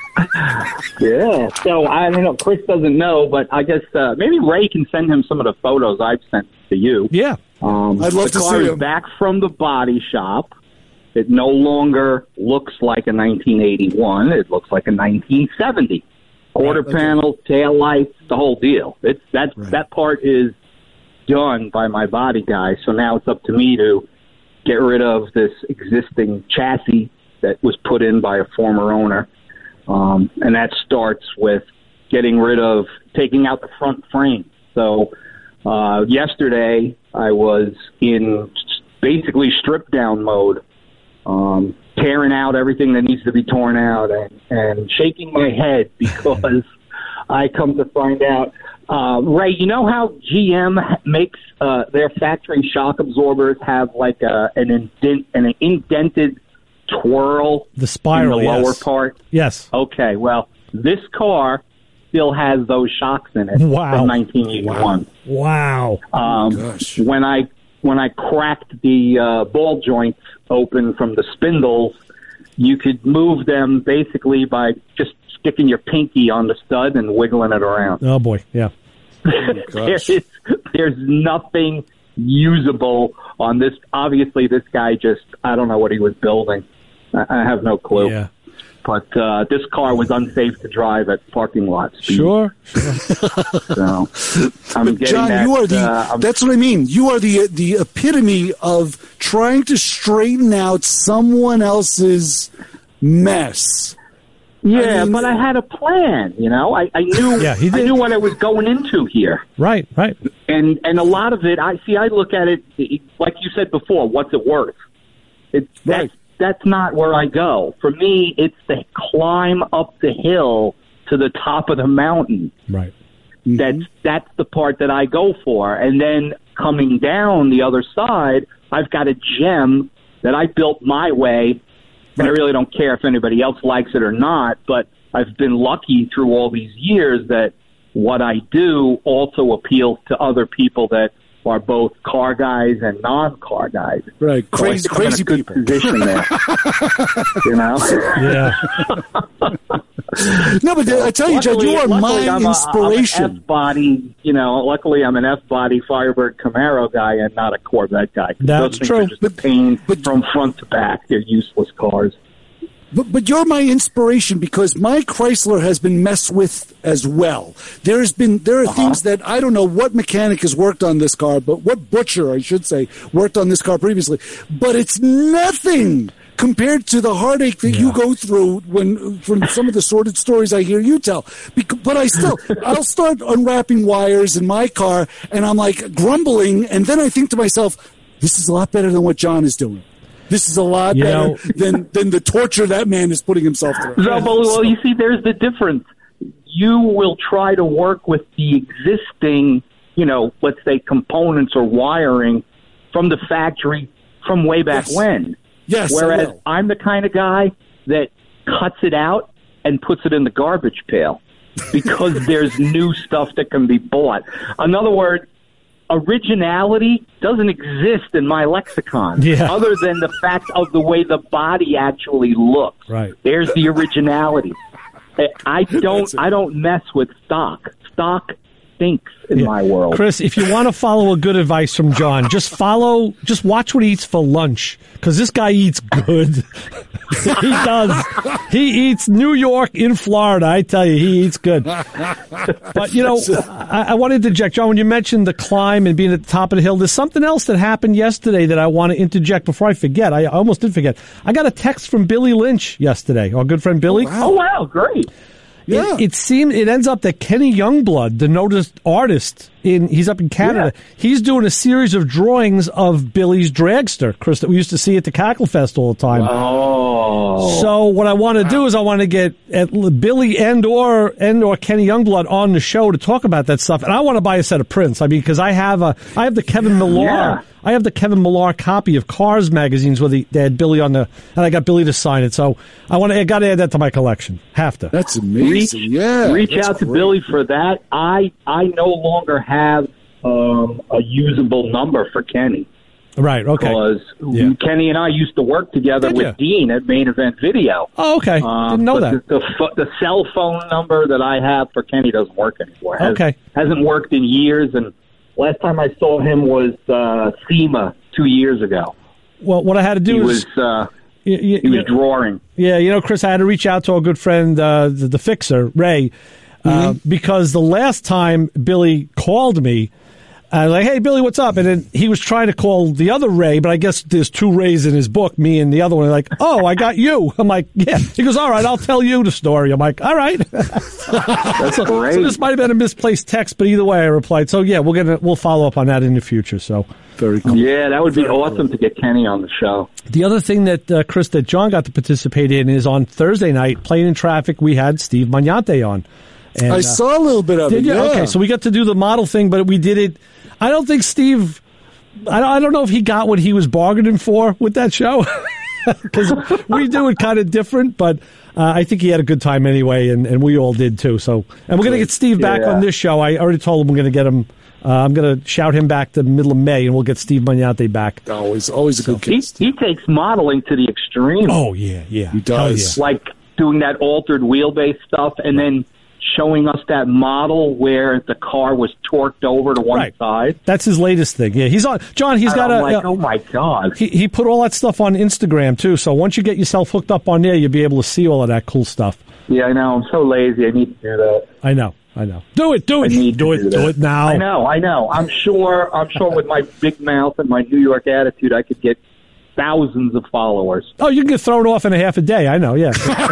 Yeah. So I don't know. Chris doesn't know, but I guess uh, maybe Ray can send him some of the photos I've sent to you. Yeah. Um, I'd love the to car see is him. back from the body shop. It no longer looks like a nineteen eighty-one. It looks like a nineteen seventy. Quarter Right, okay. panel, tail lights, the whole deal. It's that Right. that part is done by my body guy. So now it's up to me to get rid of this existing chassis that was put in by a former owner, um, and that starts with getting rid of taking out the front frame. So uh, yesterday I was in basically strip down mode, um, tearing out everything that needs to be torn out and, and shaking my head because I come to find out, uh, Ray, you know how G M makes uh, their factory shock absorbers have like a, an, indent, an indented twirl The spiral, in the lower yes. part? Yes. Okay, well, this car still has those shocks in it Wow. from nineteen eighty-one. Wow. Um, Gosh. when I when I cracked the uh, ball joints open from the spindles, you could move them basically by just sticking your pinky on the stud and wiggling it around. Oh boy. Yeah. there is, there's nothing usable on this. Obviously, this guy just, I don't know what he was building. I, I have no clue. Yeah. But uh, this car was unsafe to drive at parking lot speed. Sure. So I'm getting John, that, you are the. uh, I'm- that's what I mean. You are the the epitome of trying to straighten out someone else's mess. Yeah, I mean- but I had a plan, you know. I, I knew Yeah, he I did. knew what I was going into here. Right. Right. And and a lot of it, I see I look at it like you said before, what's it worth? It's Right. that's that's not where I go. For me, it's the climb up the hill to the top of the mountain. Right. That's that's the part that I go for. And then coming down the other side, I've got a gem that I built my way. And I really don't care if anybody else likes it or not, but I've been lucky through all these years that what I do also appeals to other people that are both car guys and non-car guys. Right, So I crazy, think I'm in a crazy good people. position there. You know? Yeah. No, but I tell you, Judd, Luckily- you are luckily my I'm a- inspiration. I'm an F-body, you know, luckily I'm an F-body Firebird Camaro guy and not a Corvette guy. That's Those things true. are just a pain from front to back. They're useless cars. But, but you're my inspiration because my Chrysler has been messed with as well. There's been there are Uh-huh. things that I don't know what mechanic has worked on this car, but what butcher I should say worked on this car previously. But it's nothing compared to the heartache that you go through when from some of the sordid stories I hear you tell. Bec- but I still I'll start unwrapping wires in my car and I'm like grumbling, and then I think to myself, this is a lot better than what John is doing. This is a lot You better know- than, than the torture that man is putting himself through. No, but, well, you see, there's the difference. You will try to work with the existing, you know, let's say components or wiring from the factory from way back Yes. when. Yes, I Whereas will. I'm the kind of guy that cuts it out and puts it in the garbage pail because there's new stuff that can be bought. In other words, originality doesn't exist in my lexicon Yeah. other than the fact of the way the body actually looks. Right. There's the originality. I don't I don't mess with stock. Stock stinks in Yeah. my world. Chris, if you want to follow a good advice from John, just follow, just watch what he eats for lunch, because this guy eats good. He does. He eats New York in Florida. I tell you, he eats good. But, you know, I, I want to interject. John, when you mentioned the climb and being at the top of the hill, there's something else that happened yesterday that I want to interject before I forget. I, I almost did forget. I got a text from Billy Lynch yesterday, our good friend Billy. Oh, wow, oh, wow great. Yeah. It, it seemed it ends up that Kenny Youngblood, the noticed artist, in he's up in Canada. Yeah. He's doing a series of drawings of Billy's dragster, Chris, that we used to see at the Cackle Fest all the time. Oh. So what I want to do is I want to get at Billy and or and or Kenny Youngblood on the show to talk about that stuff, and I want to buy a set of prints. I mean, because I have a I have the Kevin Millar. Yeah. I have the Kevin Millar copy of Cars magazines where they, they had Billy on the, and I got Billy to sign it. So I want to, I got to add that to my collection. Have to. That's amazing. Reach, yeah, reach that's out to great. Billy for that. I I no longer have um, a usable number for Kenny. Right. Okay. Because yeah. Kenny and I used to work together Did with you? Dean at Main Event Video. Oh, okay. Um, Didn't know but that. The, the, the cell phone number that I have for Kenny doesn't work anymore. Has, Okay. Hasn't worked in years, and last time I saw him was uh, SEMA two years ago. Well, what I had to do he is was uh, y- y- he was y- drawing. Yeah, you know, Chris, I had to reach out to our good friend, uh, the, the fixer, Ray, uh, Mm-hmm. because the last time Billy called me, I was like, hey, Billy, what's up? And then he was trying to call the other Ray, but I guess there's two Rays in his book, me and the other one. Like, oh, I got you. I'm like, yeah. He goes, all right, I'll tell you the story. I'm like, all right. That's so, great. so this might have been a misplaced text, but either way, I replied. So yeah, we're gonna we'll follow up on that in the future. So very cool. Yeah, that would be Very awesome cool. to get Kenny on the show. the other thing that uh, Chris, that John got to participate in is on Thursday night, Playing in Traffic. We had Steve Magnante on. And, I uh, saw a little bit of Did it. you? Yeah. Okay, so we got to do the model thing, but we did it. I don't think Steve. I don't, I don't know if he got what he was bargaining for with that show, because we do it kind of different. But uh, I think he had a good time anyway, and, and we all did too. So, and we're going to get Steve back Yeah. on this show. I already told him we're going to get him. Uh, I'm going to shout him back to the middle of May, and we'll get Steve Magnante back. Always, always a good He, guest. he takes modeling to the extreme. Oh yeah, yeah, He does. Hell Like doing that altered wheelbase stuff, and then showing us that model where the car was torqued over to one Right. side. That's his latest thing. Yeah, he's on. John, he's And got I'm a. like, uh, oh my god! He he put all that stuff on Instagram too. So once you get yourself hooked up on there, you'll be able to see all of that cool stuff. Yeah, I know. I'm so lazy. I need to do that. I know. I know. Do it. Do it. I need do to it. do Do, that. it now. I know. I know. I'm sure. I'm sure with my big mouth and my New York attitude, I could get thousands of followers. Oh, you can get thrown off in a half a day. I know. Yeah.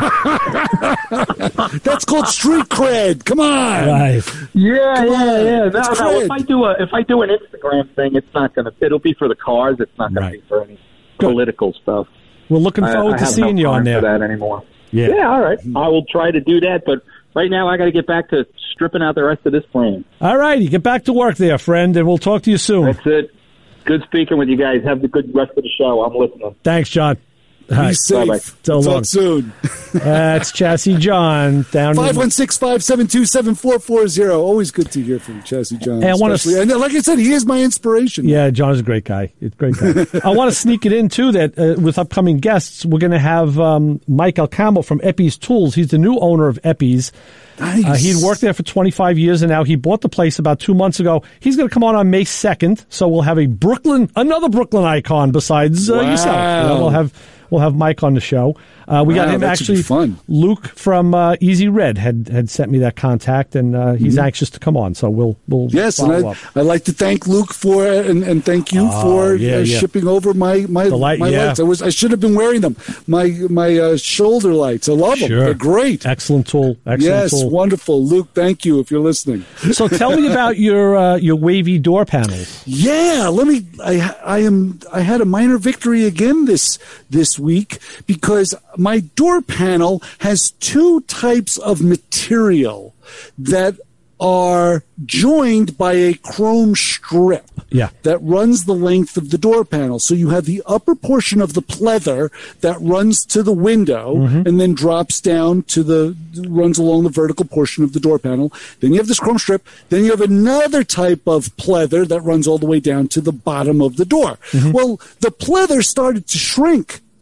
That's called street cred. Come on. Right. Yeah, Come yeah, on. yeah. No, That's no. cred. If I do a if I do an Instagram thing, it's not gonna. It'll be for the cars. It's not gonna Right. be for any Good. political stuff. We're looking I- forward I to have seeing no you on time there. for that anymore. Yeah. Yeah, all right. I will try to do that, but right now I got to get back to stripping out the rest of this plane. All righty. Get back to work there, friend, and we'll talk to you soon. That's it. Good speaking with you guys. Have the good rest of the show. I'm listening. Thanks, John. All Be right. safe. Bye-bye. So long. Talk soon. That's Chassis John down five in one six, five seven two, seven four four zero. Always good to hear from Chassis John. Hey, I wanna especially- s- and like I said, he is my inspiration. Yeah, John is a great guy. It's a great guy. I want to sneak it in, too, that uh, with upcoming guests, we're going to have um, Mike Alcamo from Epi's Tools. He's the new owner of Epi's. Nice. Uh, he'd worked there for twenty-five years, and now he bought the place about two months ago. He's going to come on on May second, so we'll have a Brooklyn, another Brooklyn icon besides uh, Wow. yourself. You know, we'll have we'll have Mike on the show. Uh, we got Wow, him that should be actually. fun. Luke from uh, Easy Red had, had sent me that contact, and uh, he's anxious to come on. So we'll we'll Mm-hmm. Yes, and follow I, up. I'd like to thank Luke for and, and thank you Oh, for yeah, uh, yeah. shipping over my my, The light, my yeah. lights. I was I should have been wearing them. My my uh, shoulder lights. I love them. Sure. They're great. Excellent tool. Excellent Yes, tool. wonderful, Luke. Thank you if you're listening. So tell me about your uh, your wavy door panels. Yeah, let me. I I am. I had a minor victory again this this week because my door panel has two types of material that are joined by a chrome strip Yeah. that runs the length of the door panel. So you have the upper portion of the pleather that runs to the window Mm-hmm. and then drops down to the, runs along the vertical portion of the door panel. Then you have this chrome strip. Then you have another type of pleather that runs all the way down to the bottom of the door. Mm-hmm. Well, the pleather started to shrink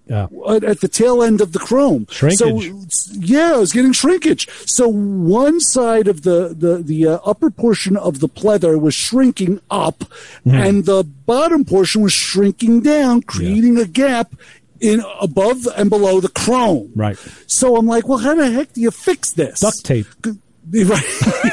Yeah. At, at the tail end of the chrome. Shrinkage. So, yeah, I was getting shrinkage. So one side of the, the, the uh, upper portion of the pleather was shrinking up, mm. and the bottom portion was shrinking down, creating yeah. a gap in above and below the chrome. Right. So I'm like, well, how the heck do you fix this? Duct tape. Right.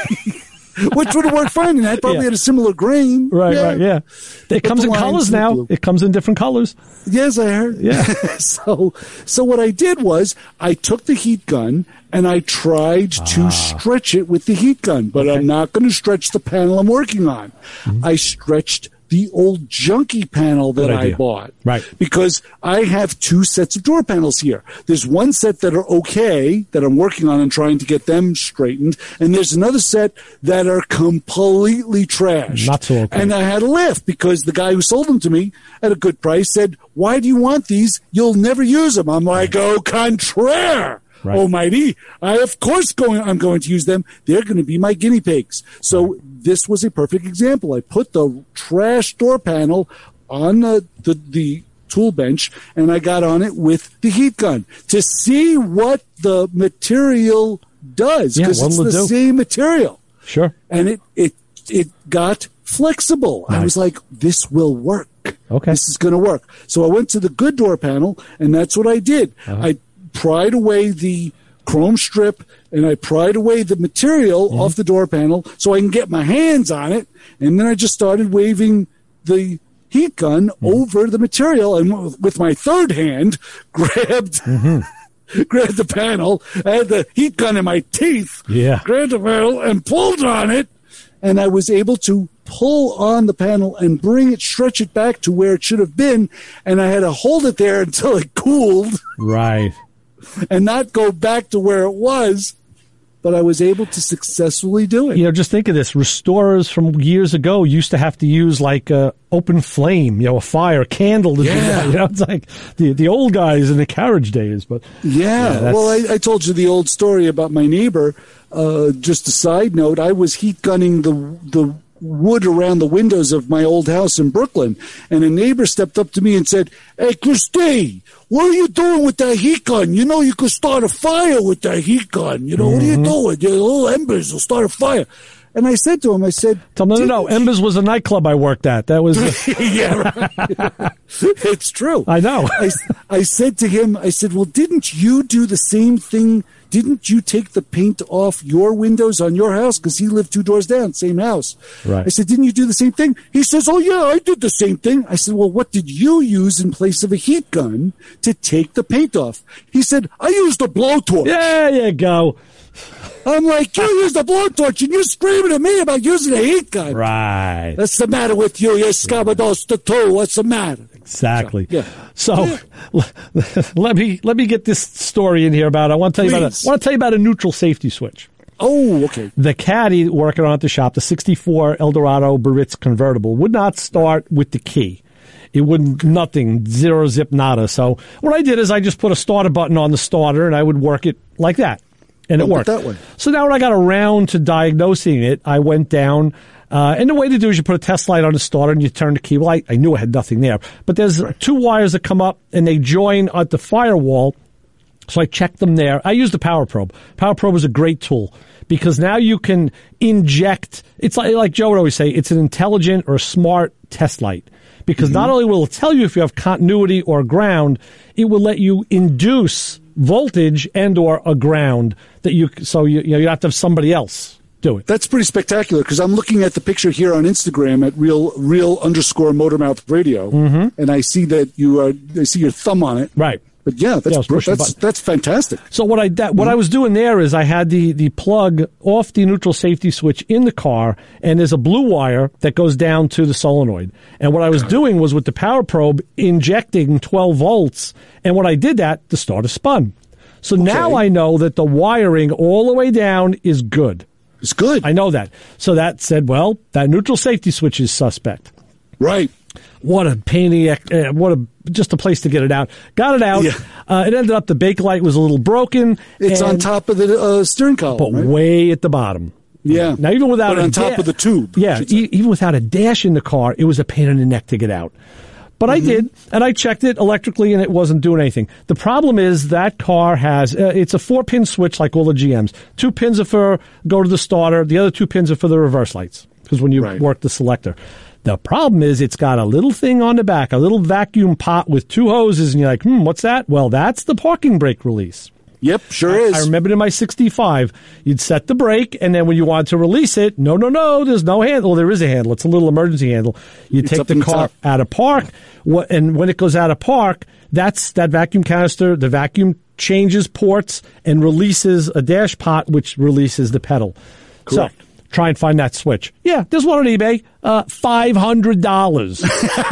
Which would have worked fine, and I probably yeah. had a similar grain. Right, yeah. right, yeah. It but comes in colors now. Blue. It comes in different colors. Yes, I heard. Yeah. so, so what I did was I took the heat gun and I tried ah. to stretch it with the heat gun, but okay. I'm not going to stretch the panel I'm working on. Mm-hmm. I stretched the old junky panel that I bought. Right. Because I have two sets of door panels here. There's one set that are okay, that I'm working on and trying to get them straightened, and there's another set that are completely trashed. Not so okay. And I had a laugh because the guy who sold them to me at a good price said, why do you want these? You'll never use them. I'm like, oh, contraire. Right. Almighty, I of course going. I'm going to use them. They're going to be my guinea pigs. So right. this was a perfect example. I put the trash door panel on the, the the tool bench, and I got on it with the heat gun to see what the material does, because yeah, it's the do? same material. Sure. And it it it got flexible. Nice. I was like, this will work. Okay. This is going to work. So I went to the good door panel, and that's what I did. Uh-huh. I pried away the chrome strip, and I pried away the material mm-hmm. off the door panel so I can get my hands on it, and then I just started waving the heat gun mm-hmm. over the material, and with my third hand grabbed mm-hmm. grabbed the panel. I had the heat gun in my teeth, yeah. grabbed the panel and pulled on it, and I was able to pull on the panel and bring it, stretch it back to where it should have been, and I had to hold it there until it cooled. Right. And not go back to where it was, but I was able to successfully do it. You know, just think of this. Restorers from years ago used to have to use like a open flame, you know, a fire, a candle to yeah. do that. You know, it's like the the old guys in the carriage days. But yeah, yeah well, I, I told you the old story about my neighbor. Uh, just a side note, I was heat gunning the the wood around the windows of my old house in Brooklyn, and a neighbor stepped up to me and said, "Hey, Christy, what are you doing with that heat gun? You know you could start a fire with that heat gun. You know, mm-hmm. what are you doing? Your little embers will start a fire." And I said to him, I said, no, no, no, Embers was a nightclub I worked at. That was... yeah, right. It's true. I know. I, I said to him, I said, well, didn't you do the same thing? Didn't you take the paint off your windows on your house? Because he lived two doors down, same house. Right. I said, didn't you do the same thing? He says, oh, yeah, I did the same thing. I said, well, what did you use in place of a heat gun to take the paint off? He said, I used a blowtorch. There you go. I'm like, you used a blowtorch and you're screaming at me about using a heat gun. Right. What's the matter with you? You're scabados the toe. What's the matter? Exactly. So, yeah. So yeah. let me let me get this story in here about. I want to tell you about. A, I want to tell you about a neutral safety switch. Oh, okay. The caddy working on at the shop, the sixty-four Eldorado Baritz convertible, would not start with the key. It wouldn't, nothing, zero zip nada. So what I did is I just put a starter button on the starter and I would work it like that. And it worked. That way. So now when I got around to diagnosing it, I went down, uh, and the way to do is you put a test light on the starter and you turn the key. Well, I, I knew I had nothing there. But there's two wires that come up and they join at the firewall. So I checked them there. I used the Power Probe. Power Probe is a great tool because now you can inject, it's like, like Joe would always say, it's an intelligent or smart test light. Because mm-hmm. not only will it tell you if you have continuity or ground, it will let you induce voltage and or a ground that you so you, you know you have to have somebody else do it. That's pretty spectacular because I'm looking at the picture here on Instagram at real real underscore Motormouth Radio, mm-hmm. and I see that you are I see your thumb on it. Right. But yeah, that's yeah, that's that's fantastic. So what I that, what mm-hmm. I was doing there is I had the the plug off the neutral safety switch in the car, and there's a blue wire that goes down to the solenoid. And what I was doing was with the Power Probe injecting twelve volts, and when I did that, the starter spun. So okay. now I know that the wiring all the way down is good. It's good. I know that. So that said, well, that neutral safety switch is suspect. Right. What a pain in the, uh, what a, just a place to get it out. Got it out. Yeah. Uh, it ended up the Bakelite was a little broken. It's and, on top of the uh, stern column, but right? way at the bottom. Yeah. Now, even without but a on top da- of the tube. Yeah. E- even without a dash in the car, it was a pain in the neck to get out. But mm-hmm. I did, and I checked it electrically, and it wasn't doing anything. The problem is that car has, uh, it's a four-pin switch like all the G Ms. Two pins are for go to the starter. The other two pins are for the reverse lights, because when you right. work the selector. The problem is it's got a little thing on the back, a little vacuum pot with two hoses, and you're like, hmm, what's that? Well, that's the parking brake release. Yep, sure I, is. I remember in my sixty-five, you'd set the brake, and then when you wanted to release it, no, no, no, there's no handle. Well, there is a handle. It's a little emergency handle. You it's take the car top. out of park, and when it goes out of park, that's that vacuum canister. The vacuum changes ports and releases a dash pot, which releases the pedal. Correct. So, try and find that switch. Yeah, there's one on eBay. Uh, five hundred dollars.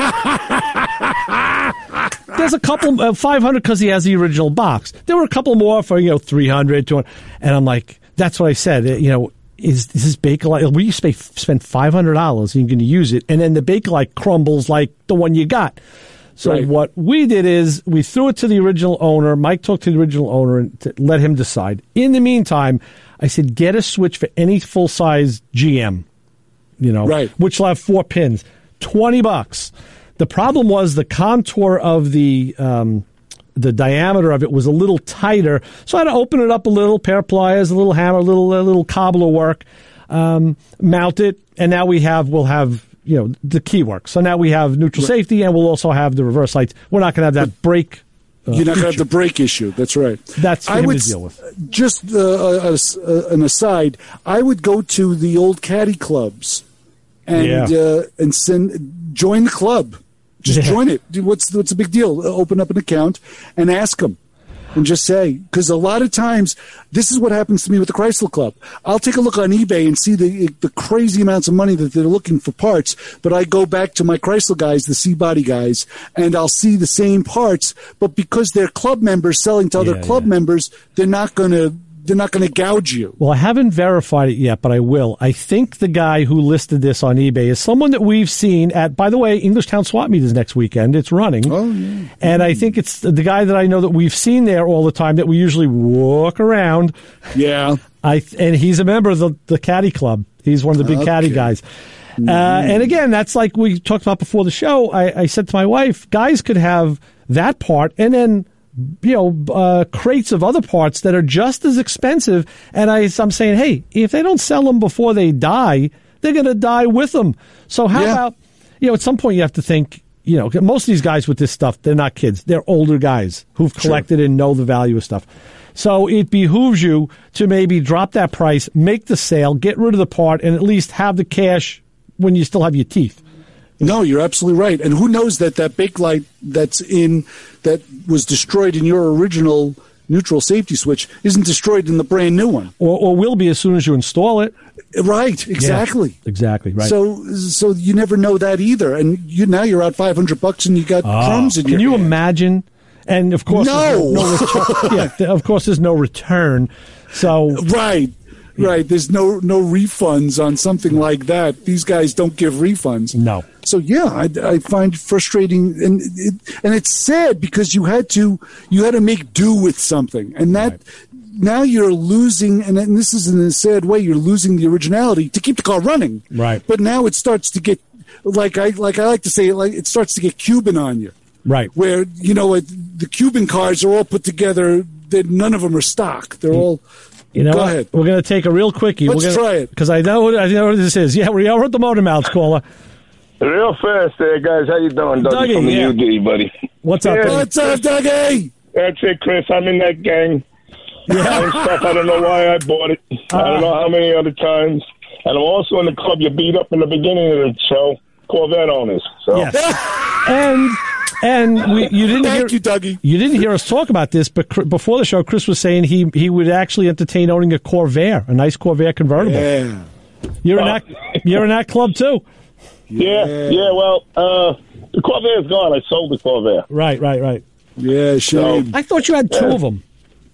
There's a couple, uh, five hundred dollars because he has the original box. There were a couple more for, you know, three hundred dollars, two hundred dollars. And I'm like, that's what I said. You know, is, is this Bakelite? We used to pay, spend five hundred dollars and you're going to use it. And then the Bakelite crumbles like the one you got. So right. what we did is we threw it to the original owner. Mike talked to the original owner and to let him decide. In the meantime, I said, get a switch for any full-size G M, you know, right. which will have four pins, twenty bucks. The problem was the contour of the um, the diameter of it was a little tighter, so I had to open it up a little, pair of pliers, a little hammer, a little a little cobbler work, um, mount it, and now we have we'll have you know the key work. So now we have neutral right. safety, and we'll also have the reverse lights. We're not going to have that brake. Uh, You're not going to have the brake issue. That's right. That's for I him would, to deal with. Just uh, a, a, an aside, I would go to the old caddy clubs and yeah. uh, and send join the club. Just yeah. join it. What's what's the big deal? Open up an account and ask them. And just say, because a lot of times, this is what happens to me with the Chrysler Club. I'll take a look on eBay and see the the crazy amounts of money that they're looking for parts, but I go back to my Chrysler guys, the C-Body guys, and I'll see the same parts, but because they're club members selling to other yeah, club yeah. members, they're not going to they're not going to gouge you. Well, I haven't verified it yet, but I will. I think the guy who listed this on eBay is someone that we've seen at, by the way, Englishtown Swap Meet is next weekend. It's running. Oh, yeah. And I think it's the guy that I know that we've seen there all the time that we usually walk around. Yeah. I And he's a member of the, the Caddy Club. He's one of the big okay. caddy guys. Mm-hmm. Uh, and again, that's like we talked about before the show. I, I said to my wife, guys could have that part and then you know, uh, crates of other parts that are just as expensive. And I, I'm saying, hey, if they don't sell them before they die, they're going to die with them. So how yeah. about, you know, at some point you have to think, you know, most of these guys with this stuff, they're not kids. They're older guys who've collected sure. and know the value of stuff. So it behooves you to maybe drop that price, make the sale, get rid of the part, and at least have the cash when you still have your teeth. No, you're absolutely right. And who knows that that Bakelite that's in that was destroyed in your original neutral safety switch isn't destroyed in the brand new one, or, or will be as soon as you install it. Right, exactly, yeah, exactly, right. So, so you never know that either. And you now you're out five hundred bucks, and you got oh, crumbs in your. Can you hand. imagine? And of course, no, no, no return. yeah, of course, there's no return. So right. Right, there's no no refunds on something like that. These guys don't give refunds. No. So yeah, I, I find it frustrating, and it, and it's sad because you had to you had to make do with something, and that right. now you're losing, and, and this is in a sad way, you're losing the originality to keep the car running. Right. But now it starts to get like I like I like to say like it starts to get Cuban on you. Right. Where you know it, the Cuban cars are all put together. That none of them are stock. They're all. You know Go what? ahead. We're going to take a real quickie. Let's We're gonna, try it. Because I know, what, I know what this is. Yeah, we're at the Motor Mouths, caller. Real fast there, guys. How you doing? Dougie, Dougie from the yeah. U D, buddy. What's up, yeah, What's up, Dougie? That's it, Chris. I'm in that gang. Yeah. And stuff. I don't know why I bought it. Uh, I don't know how many other times. And I'm also in the club you beat up in the beginning of the show, Corvette owners. So. Yes. and... And we, you didn't Thank hear you, Dougie. You didn't hear us talk about this, but cr- before the show, Chris was saying he he would actually entertain owning a Corvair, a nice Corvair convertible. Yeah, you're in that you're in that club too. Yeah, yeah. yeah well, uh, the Corvair's gone. I sold the Corvair. Right, right, right. Yeah, shame. So, I thought you had two yeah. of them.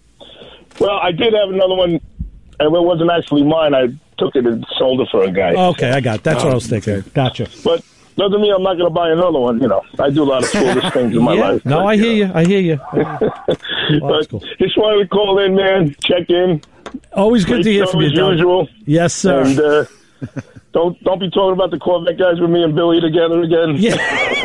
Well, I did have another one, and it wasn't actually mine. I took it and sold it for a guy. Okay, I got it. That's oh, what I was thinking. Okay. Gotcha. But. Doesn't mean I'm not going to buy another one. You know, I do a lot of foolish things in my yeah. life. No, but, I hear you. I hear you. But cool. Just wanted to call in, man. Check in. Always good Great to hear from you, as Doug. usual. Yes, sir. And uh, Don't don't be talking about the Corvette guys with me and Billy together again. Yeah.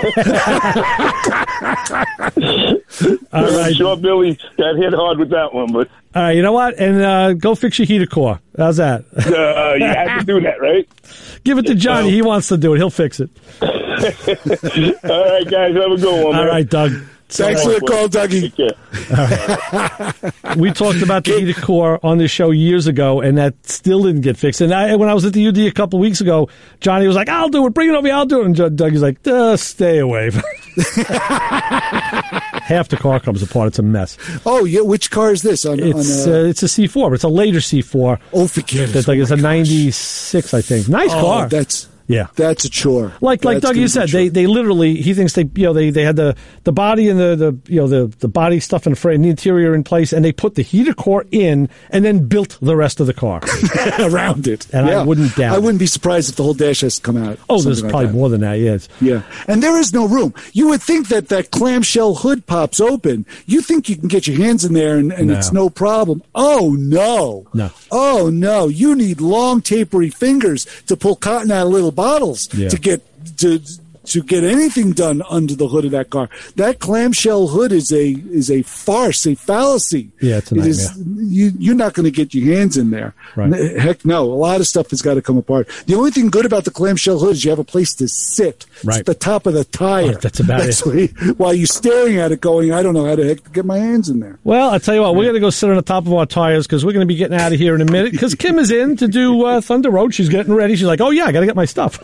All right. I'm sure Billy got hit hard with that one, but all right, you know what? And uh, go fix your heater core. How's that? uh, you have to do that, right? Give it to Johnny. He wants to do it. He'll fix it. All right, guys, have a good one. All man. right, Doug. Thanks for the call, Dougie. Right. We talked about the heater core on this show years ago, and that still didn't get fixed. And I, when I was at the U D a couple weeks ago, Johnny was like, I'll do it. Bring it over here. I'll do it. And Dougie's like, uh, stay away. Half the car comes apart. It's a mess. Oh, yeah. Which car is this? On, it's, on, uh... uh, it's a C four, but it's a later C four. Oh, forget it. It's like oh it's a ninety-six, I think. Nice oh, car. That's... Yeah, that's a chore. Like like that's Doug, you said, they they literally he thinks they you know they, they had the, the body and the, the you know the, the body stuff in the frame, the interior in place, and they put the heater core in and then built the rest of the car around it. And yeah. I wouldn't doubt. I wouldn't be surprised if the whole dash has to come out. Oh, there's like probably that. more than that. Yes. Yeah, and there is no room. You would think that that clamshell hood pops open. You think you can get your hands in there and, and no. it's no problem. Oh no. No. Oh no. You need long tapery fingers to pull cotton out of little bottles. Yeah. To get to to get anything done under the hood of that car. That clamshell hood is a is a farce, a fallacy. Yeah, it's a it nightmare. is, you, you're not going to get your hands in there. Right. Heck no. A lot of stuff has got to come apart. The only thing good about the clamshell hood is you have a place to sit. Right. It's the top of the tire. Oh, that's about that's it. Why, while you're staring at it going, I don't know how the heck to get my hands in there. Well, I'll tell you what, we're going to go sit on the top of our tires because we're going to be getting out of here in a minute because Kim is in to do uh, Thunder Road. She's getting ready. She's like, oh, yeah, I got to get my stuff.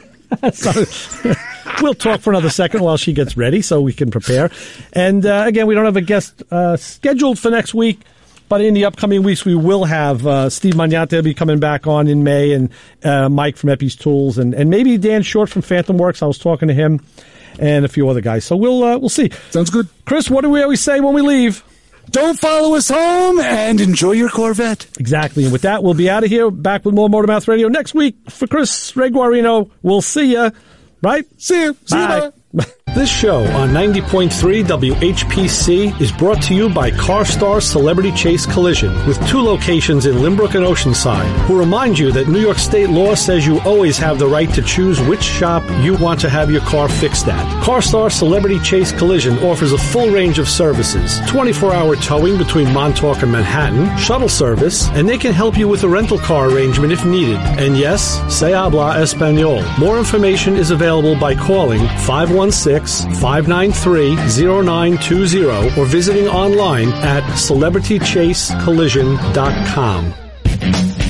So we'll talk for another second while she gets ready so we can prepare. And uh, again, we don't have a guest uh, scheduled for next week, but in the upcoming weeks we will have uh, Steve Magnante will be coming back on in May, and uh, Mike from Epi's Tools, and, and maybe Dan Short from Phantom Works. I was talking to him and a few other guys. So we'll uh, we'll see. Sounds good. Chris, what do we always say when we leave? Don't follow us home and enjoy your Corvette. Exactly. And with that, we'll be out of here. Back with more Motor Mouth Radio next week. For Chris Ray Guarino, we'll see ya. Right? See you. See Bye. you. Bye. This show on ninety point three W H P C is brought to you by CarStar Celebrity Chase Collision, with two locations in Limbrook and Oceanside, who remind you that New York state law says you always have the right to choose which shop you want to have your car fixed at. CarStar Celebrity Chase Collision offers a full range of services, twenty-four hour towing between Montauk and Manhattan, shuttle service, and they can help you with a rental car arrangement if needed. And yes, se habla español. More information is available by calling five one six, five nine three, zero nine two zero or visiting online at celebrity chase collision dot com.